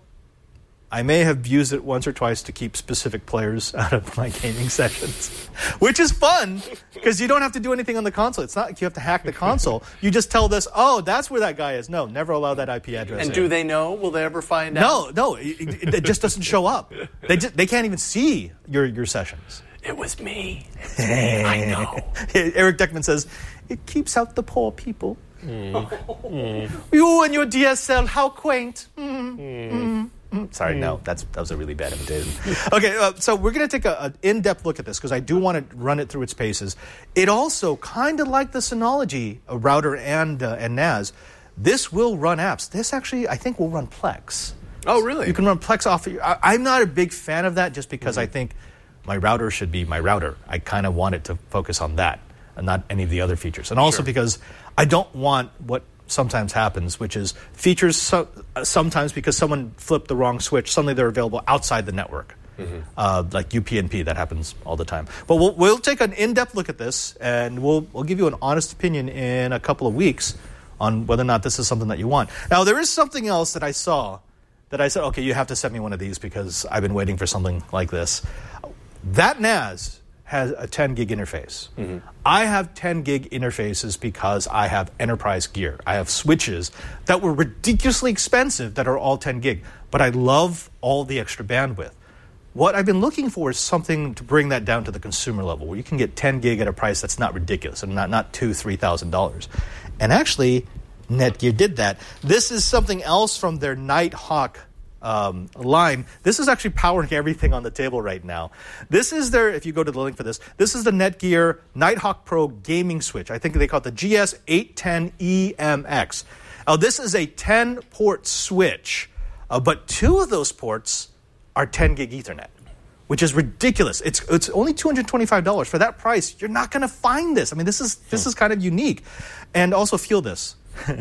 I may have used it once or twice to keep specific players out of my gaming sessions, which is fun because you don't have to do anything on the console. It's not like you have to hack the console. You just tell this, oh, that's where that guy is. No, never allow that I P address. And in. do they know? Will they ever find out? No, no, it, it, it just doesn't show up. They just, they can't even see your your sessions. It was me. It was me. I know. Eric Deckman says, it keeps out the poor people. Mm. Mm. You and your D S L, how quaint. Mm. Mm. Mm. Sorry, no, that's that was a really bad imitation. Okay, uh, so we're going to take an in-depth look at this because I do want to run it through its paces. It also, kind of like the Synology uh, router and uh, and N A S, this will run apps. This actually, I think, will run Plex. Oh, really? You can run Plex off of your... I, I'm not a big fan of that just because mm-hmm. I think my router should be my router. I kind of want it to focus on that and not any of the other features. And also sure. because I don't want what sometimes happens, which is features so, uh, sometimes because someone flipped the wrong switch, suddenly they're available outside the network, mm-hmm. uh, like U P n P. That happens all the time. But we'll, we'll take an in-depth look at this, and we'll, we'll give you an honest opinion in a couple of weeks on whether or not this is something that you want. Now, there is something else that I saw that I said, okay, you have to send me one of these because I've been waiting for something like this. That N A S has a ten gig interface. Mm-hmm. I have ten gig interfaces because I have enterprise gear. I have switches that were ridiculously expensive that are all ten gig, but I love all the extra bandwidth. What I've been looking for is something to bring that down to the consumer level, where you can get ten gig at a price that's not ridiculous and not not two, three thousand dollars. And actually, Netgear did that. This is something else from their Nighthawk Um, line. This is actually powering everything on the table right now. This is their, if you go to the link for this, this is the Netgear Nighthawk Pro gaming switch. I think they call it the G S eight ten E M X. Now, this is a ten-port switch, uh, but two of those ports are ten gig Ethernet, which is ridiculous. It's it's only two hundred twenty-five dollars. For that price, you're not going to find this. I mean, this is this is kind of unique. And also, feel this.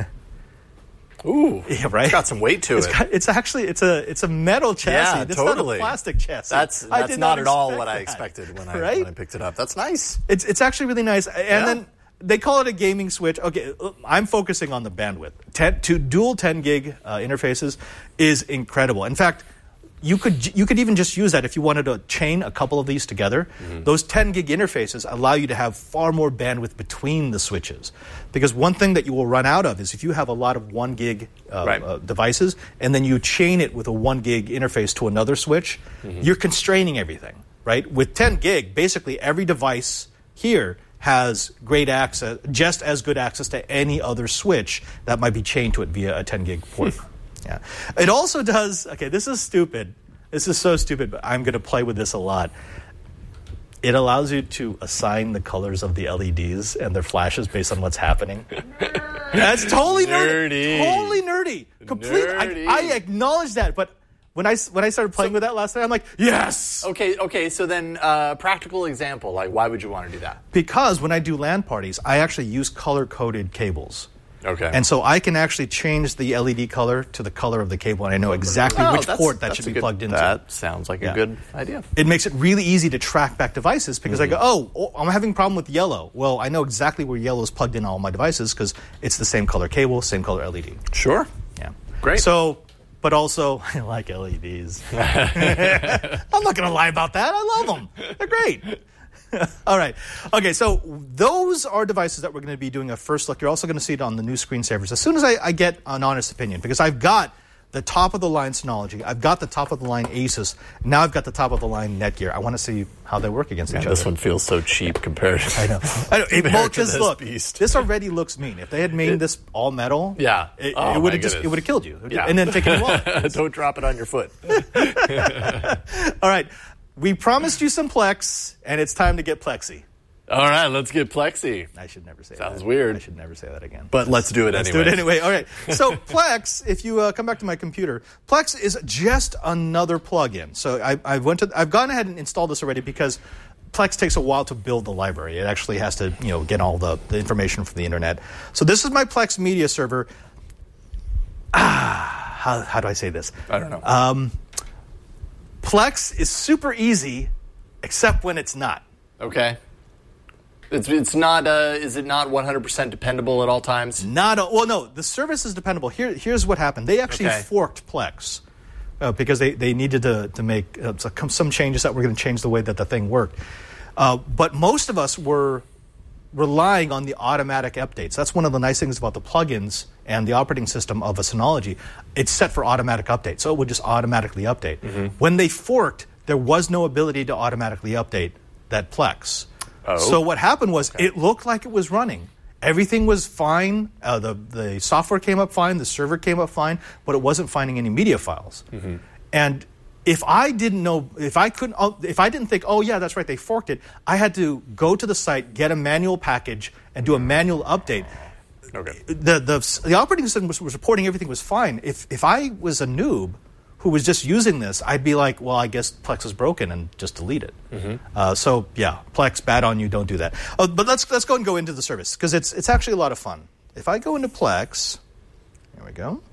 Ooh, yeah, right. It's got some weight to it's it. Got, it's actually it's a it's a metal chassis. Yeah, it's totally. not a plastic chassis. That's I that's did not, not at all expect what that. I expected when I right? when I picked it up. That's nice. It's it's actually really nice. And yeah. then they call it a gaming switch. Okay, I'm focusing on the bandwidth. Ten, two dual ten gig uh, interfaces is incredible. In fact, you could you could even just use that if you wanted to chain a couple of these together. Mm-hmm. Those ten gig interfaces allow you to have far more bandwidth between the switches. Because one thing that you will run out of is if you have a lot of one gig uh, right. uh, devices and then you chain it with a one gig interface to another switch, mm-hmm. you're constraining everything, right? With ten gig, basically every device here has great access, just as good access to any other switch that might be chained to it via a ten gig port. Yeah. It also does, okay, this is stupid. This is so stupid, but I'm going to play with this a lot. It allows you to assign the colors of the L E Ds and their flashes based on what's happening. That's totally nerdy. nerdy. Totally nerdy. Completely. Nerdy. I, I acknowledge that, but when I, when I started playing so, with that last night, I'm like, yes! Okay, okay, so then uh, practical example, like why would you want to do that? Because when I do LAN parties, I actually use color-coded cables. Okay. And so I can actually change the L E D color to the color of the cable, and I know exactly oh, which port that should be good, plugged into. That sounds like yeah. a good idea. It makes it really easy to track back devices because mm-hmm. I go, oh, oh, I'm having a problem with yellow. Well, I know exactly where yellow is plugged in on all my devices because it's the same color cable, same color L E D. Sure. Yeah. Great. So, but also, I like L E Ds. I'm not going to lie about that. I love them. They're great. All right. Okay, so those are devices that we're going to be doing a first look. You're also going to see it on the new screensavers as soon as I, I get an honest opinion, because I've got the top-of-the-line Synology. I've got the top-of-the-line Asus. Now I've got the top-of-the-line Netgear. I want to see how they work against Man, each this other. one feels so cheap compared to I know. I know. It, well, just this look, beast. This already looks mean. If they had made It- this all metal, Yeah. it, Oh, it would my have just goodness. it would have killed you, Yeah. and then taken you off. Don't drop it on your foot. All right, we promised you some Plex, and it's time to get Plexi. All right, let's get Plexi. I should never say Sounds that. weird. I should never say that again. But let's do it Let's anyway. do it anyway. All right. So Plex, if you uh, come back to my computer, Plex is just another plugin. So I, I went to, I've gone ahead and installed this already because Plex takes a while to build the library. It actually has to, you know, get all the, the information from the internet. So this is my Plex media server. Ah, how, how do I say this? I don't know. Um, Plex is super easy except when it's not. Okay. It's it's not. Uh, is it not one hundred percent dependable at all times? Not a, well. No, the service is dependable. Here, here's what happened. They actually Okay. forked Plex uh, because they, they needed to to make uh, some changes that were going to change the way that the thing worked. Uh, but most of us were relying on the automatic updates. That's one of the nice things about the plugins and the operating system of a Synology. It's set for automatic update, so it would just automatically update. Mm-hmm. When they forked, there was no ability to automatically update that Plex. Oh. So what happened was it looked like it was running. Everything was fine. Uh, the the software came up fine. The server came up fine, but it wasn't finding any media files. Mm-hmm. And if I didn't know, if I couldn't, if I didn't think, oh yeah, that's right, they forked it, I had to go to the site, get a manual package, and do a manual update. Okay. The the the operating system was, was reporting everything was fine. If if I was a noob who was just using this, I'd be like, well, I guess Plex is broken and just delete it. Mm-hmm. Uh, so yeah, Plex, bad on you. Don't do that. Uh, but let's let's go and go into the service because it's it's actually a lot of fun. If I go into Plex, here we go.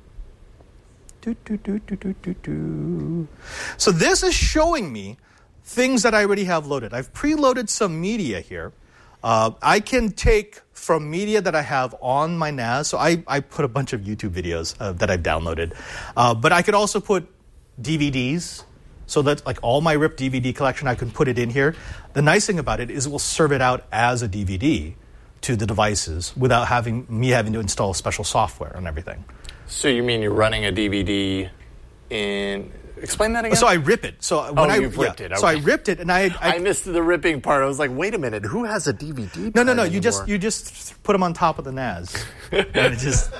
Do, do, do, do, do, do, do. So this is showing me things that I already have loaded. I've preloaded some media here. Uh, I can take from media that I have on my N A S. So I, I put a bunch of YouTube videos uh, that I've downloaded. Uh, but I could also put D V Ds. So that like all my ripped D V D collection, I can put it in here. The nice thing about it is it will serve it out as a D V D to the devices without having me having to install special software and everything. So you mean you're running a D V D in... Explain that again? So I rip it. So when Oh, I you've ripped yeah. it. So I Okay. ripped it, and I I, I missed the ripping part. I was like, wait a minute, who has a D V D? no no no. drive You just anymore? you just put them on top of the N A S. And it just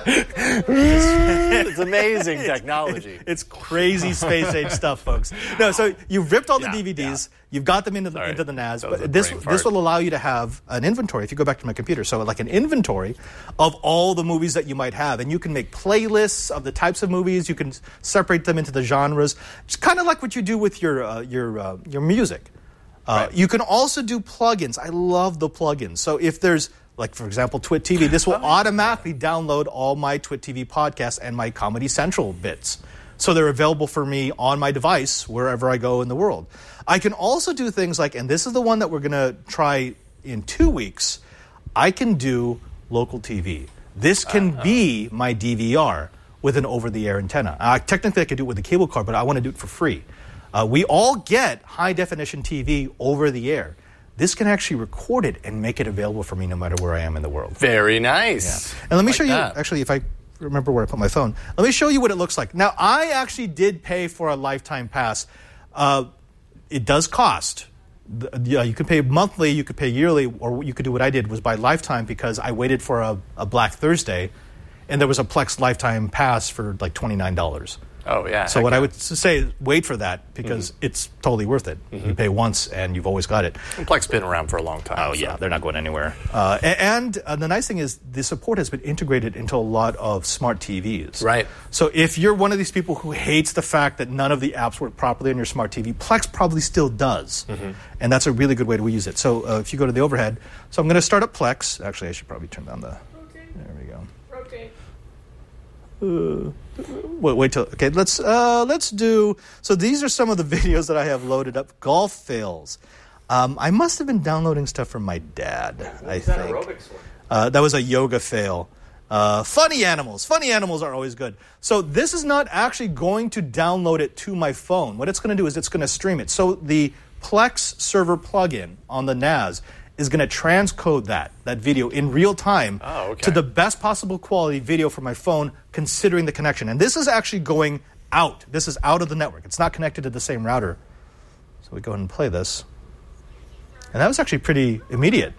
It's amazing technology. it's crazy space age stuff, folks. No, so you've ripped all the Yeah, D V Ds. yeah. You've got them into the, Sorry. into the N A S. That was a But this brain this fart. will allow you to have an inventory. If you go back to my computer, so like an inventory of all the movies that you might have, and you can make playlists of the types of movies. You can separate them into the genres. It's kind of like what you do with your uh, your uh, your music. Uh, Right. You can also do plugins. I love the plugins. So if there's, like, for example, Twit T V, this will automatically download all my Twit T V podcasts and my Comedy Central bits. So they're available for me on my device wherever I go in the world. I can also do things like, and this is the one that we're going to try in two weeks, I can do local T V. This can Uh-huh. be my D V R with an over-the-air antenna. Uh, technically, I could do it with a cable card, but I want to do it for free. Uh, we all get high-definition T V over the air. This can actually record it and make it available for me no matter where I am in the world. Very nice. And let me Like show you, that. actually, if I remember where I put my phone, let me show you what it looks like. Now, I actually did pay for a lifetime pass. Uh, it does cost. The- Yeah, you could pay monthly, you could pay yearly, or you could do what I did, was buy lifetime because I waited for a, a Black Thursday, and there was a Plex lifetime pass for like twenty-nine dollars. Oh, yeah. So what I would s- say is wait for that because Mm-hmm. it's totally worth it. You pay once and you've always got it. Plex been around for a long time. Oh, so. yeah, they're not going anywhere. Uh, a- and uh, the nice thing is the support has been integrated into a lot of smart T Vs. Right. So if you're one of these people who hates the fact that none of the apps work properly on your smart T V, Plex probably still does. Mm-hmm. And that's a really good way to use it. So uh, if you go to the overhead, so I'm going to start up Plex. Actually, I should probably turn down the... There we go. Uh, wait, wait till okay. Let's uh, let's do. So these are some of the videos that I have loaded up. Golf fails. Um, I must have been downloading stuff from my dad. I Is that think aerobics one? uh, that was a yoga fail. Uh, funny animals. Funny animals are always good. So this is not actually going to download it to my phone. What it's going to do is it's going to stream it. So the Plex server plugin on the N A S is going to transcode that, that video in real time Oh, okay. to the best possible quality video for my phone, considering the connection. And this is actually going out. This is out of the network. It's not connected to the same router. So we go ahead and play this. And that was actually pretty immediate.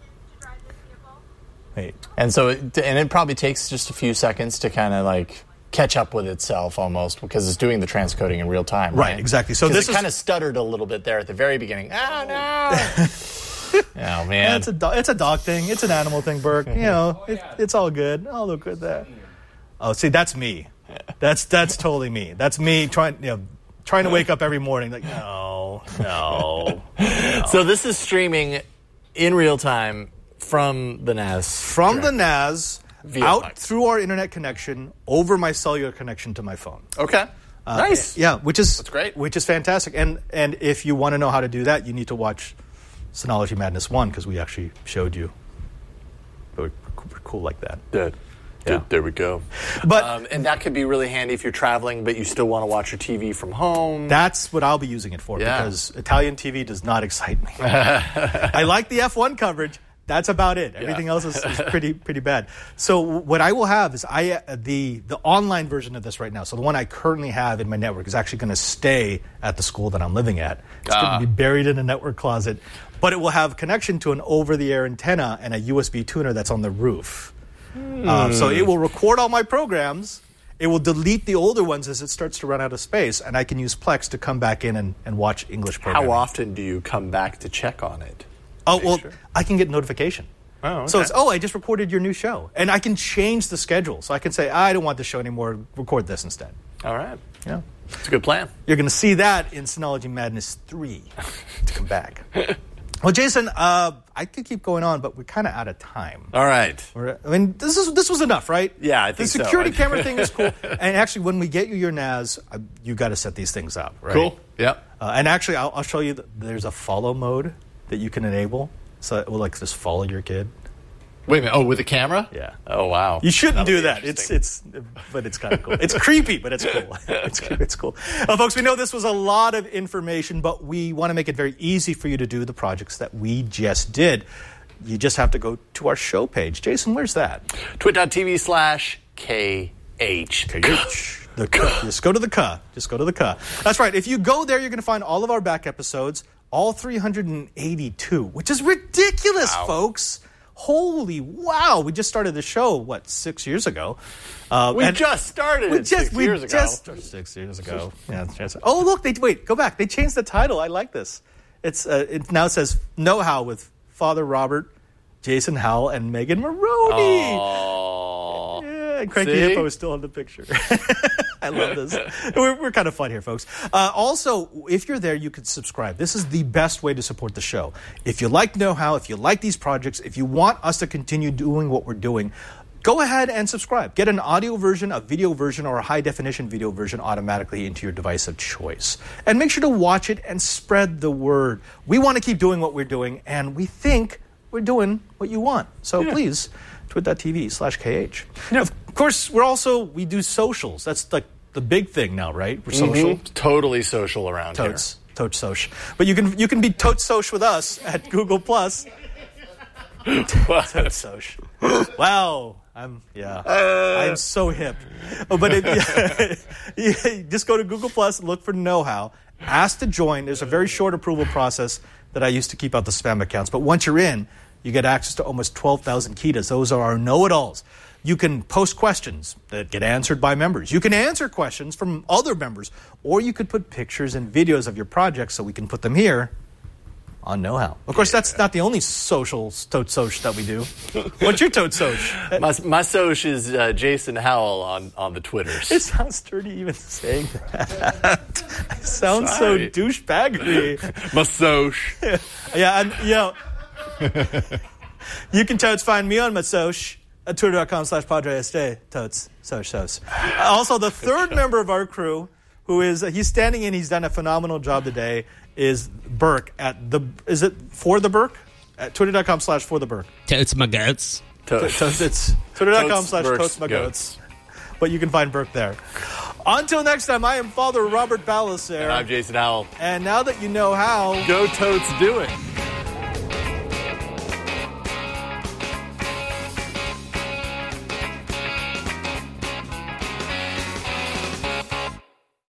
Wait. And so, it, and it probably takes just a few seconds to kind of like catch up with itself almost because it's doing the transcoding in real time. Right, Right, exactly. So 'Cause this it is- kind of stuttered a little bit there at the very beginning. Oh no! Oh man! Yeah, it's a do- it's a dog thing. It's an animal thing, Burke. You know, it, it's all good. I'll look good there. Oh, see, that's me. That's that's totally me. That's me trying, you know, trying to wake up every morning. Like, no, no. So this is streaming in real time from the N A S. From the N A S Via out pipe. through our internet connection over my cellular connection to my phone. Okay. Uh, Nice. Yeah, which is That's great. Which is fantastic. And and if you want to know how to do that, you need to watch Synology Madness one because we actually showed you. We're, we're cool like that. Good. Yeah. Good. There we go. But um, and that could be really handy if you're traveling, but you still want to watch your T V from home. that's what I'll be using it for Yeah. because Italian T V does not excite me. I like the F one coverage. That's about it. Everything else is, is pretty pretty bad. So what I will have is I uh, the the online version of this right now. So the one I currently have in my network is actually going to stay at the school that I'm living at. It's Ah. going to be buried in a network closet, but it will have connection to an over-the-air antenna and a U S B tuner that's on the roof. Uh, so it will record all my programs. It will delete the older ones as it starts to run out of space, and I can use Plex to come back in and, and watch English programming. How often do you come back to check on it? Oh, well, sure. I can get notification. Oh, So okay. it's, oh, I just recorded your new show. And I can change the schedule. So I can say, I don't want this show anymore. Record this instead. All right. Yeah. It's a good plan. You're going to see that in Synology Madness three to come back. Well, Jason, uh, I could keep going on, but we're kind of out of time. All right. We're, I mean, this is this was enough, right? Yeah, I think so. The security I- camera thing is cool. And actually, when we get you your N A S, uh, you got to set these things up, right? Cool. Yep. Uh, and actually, I'll, I'll show you. That there's a follow mode that you can enable, so it will like just follow your kid. Wait a minute. Oh, with a camera? Yeah. Oh, wow. You shouldn't That'll do be that. It's interesting. it's, but it's kind of cool. It's creepy, but it's cool. It's it's cool. Uh, folks, we know this was a lot of information, but we want to make it very easy for you to do the projects that we just did. You just have to go to our show page. Jason, where's that? Twit.tv slash KH. The K. Just go to the K. Just go to the K. That's right. If you go there, you're going to find all of our back episodes, all three hundred eighty-two, which is ridiculous, Wow. folks. Holy wow. We just started the show, what, six years ago? Uh, We and- just started we it just, six we years ago. just started six years ago. Yeah, just- oh, look, they wait, go back. They changed the title. I like this. It's uh, it now says Know How with Father Robert, Jason Howell, and Megan Maroney. Aw. Yeah, and Cranky See? Hippo is still in the picture. I love this. We're, we're kind of fun here, folks. Uh, also, if you're there, you can subscribe. This is the best way to support the show. If you like Know How, if you like these projects, if you want us to continue doing what we're doing, go ahead and subscribe. Get an audio version, a video version, or a high-definition video version automatically into your device of choice. And make sure to watch it and spread the word. We want to keep doing what we're doing, and we think we're doing what you want. So please, twit.tv slash KH. Of course, we're also, we do socials. That's like the big thing now, right? We're social. Mhm. Totally social around Totes. Totes Soch. But you can you can be Totes Soch with us at Google Plus. Totes Soch. Wow. I'm yeah. I'm so hip. Oh, but it, yeah, just go to Google Plus, look for Know How, ask to join. There's a very short approval process that I used to keep out the spam accounts. But once you're in, you get access to almost twelve thousand Kitas. Those are our know-it-alls. You can post questions that get answered by members. You can answer questions from other members. Or you could put pictures and videos of your projects so we can put them here on Know How. Of course, that's not the only social Totes Soch that we do. What's your Totes Soch? here. My, my soch is uh, Jason Howell on, on the Twitters. It sounds dirty even saying that. It sounds Sorry. so douchebaggery. My soch. Yeah, and, you know, you can totes find me on my soch at twitter.com slash Padre Este. Totes, soch, soch. Also, the third member of our crew, who is, uh, he's standing in, he's done a phenomenal job today, is Burke at the, is it For the Burke? At twitter.com slash For the Burke. Totes my goats. Totes. Totes, it's twitter.com Totes slash Burke's Totes my goats. goats. But you can find Burke there. Until next time, I am Father Robert Balaser. And I'm Jason Howell. And now that you know how... Go Totes do it.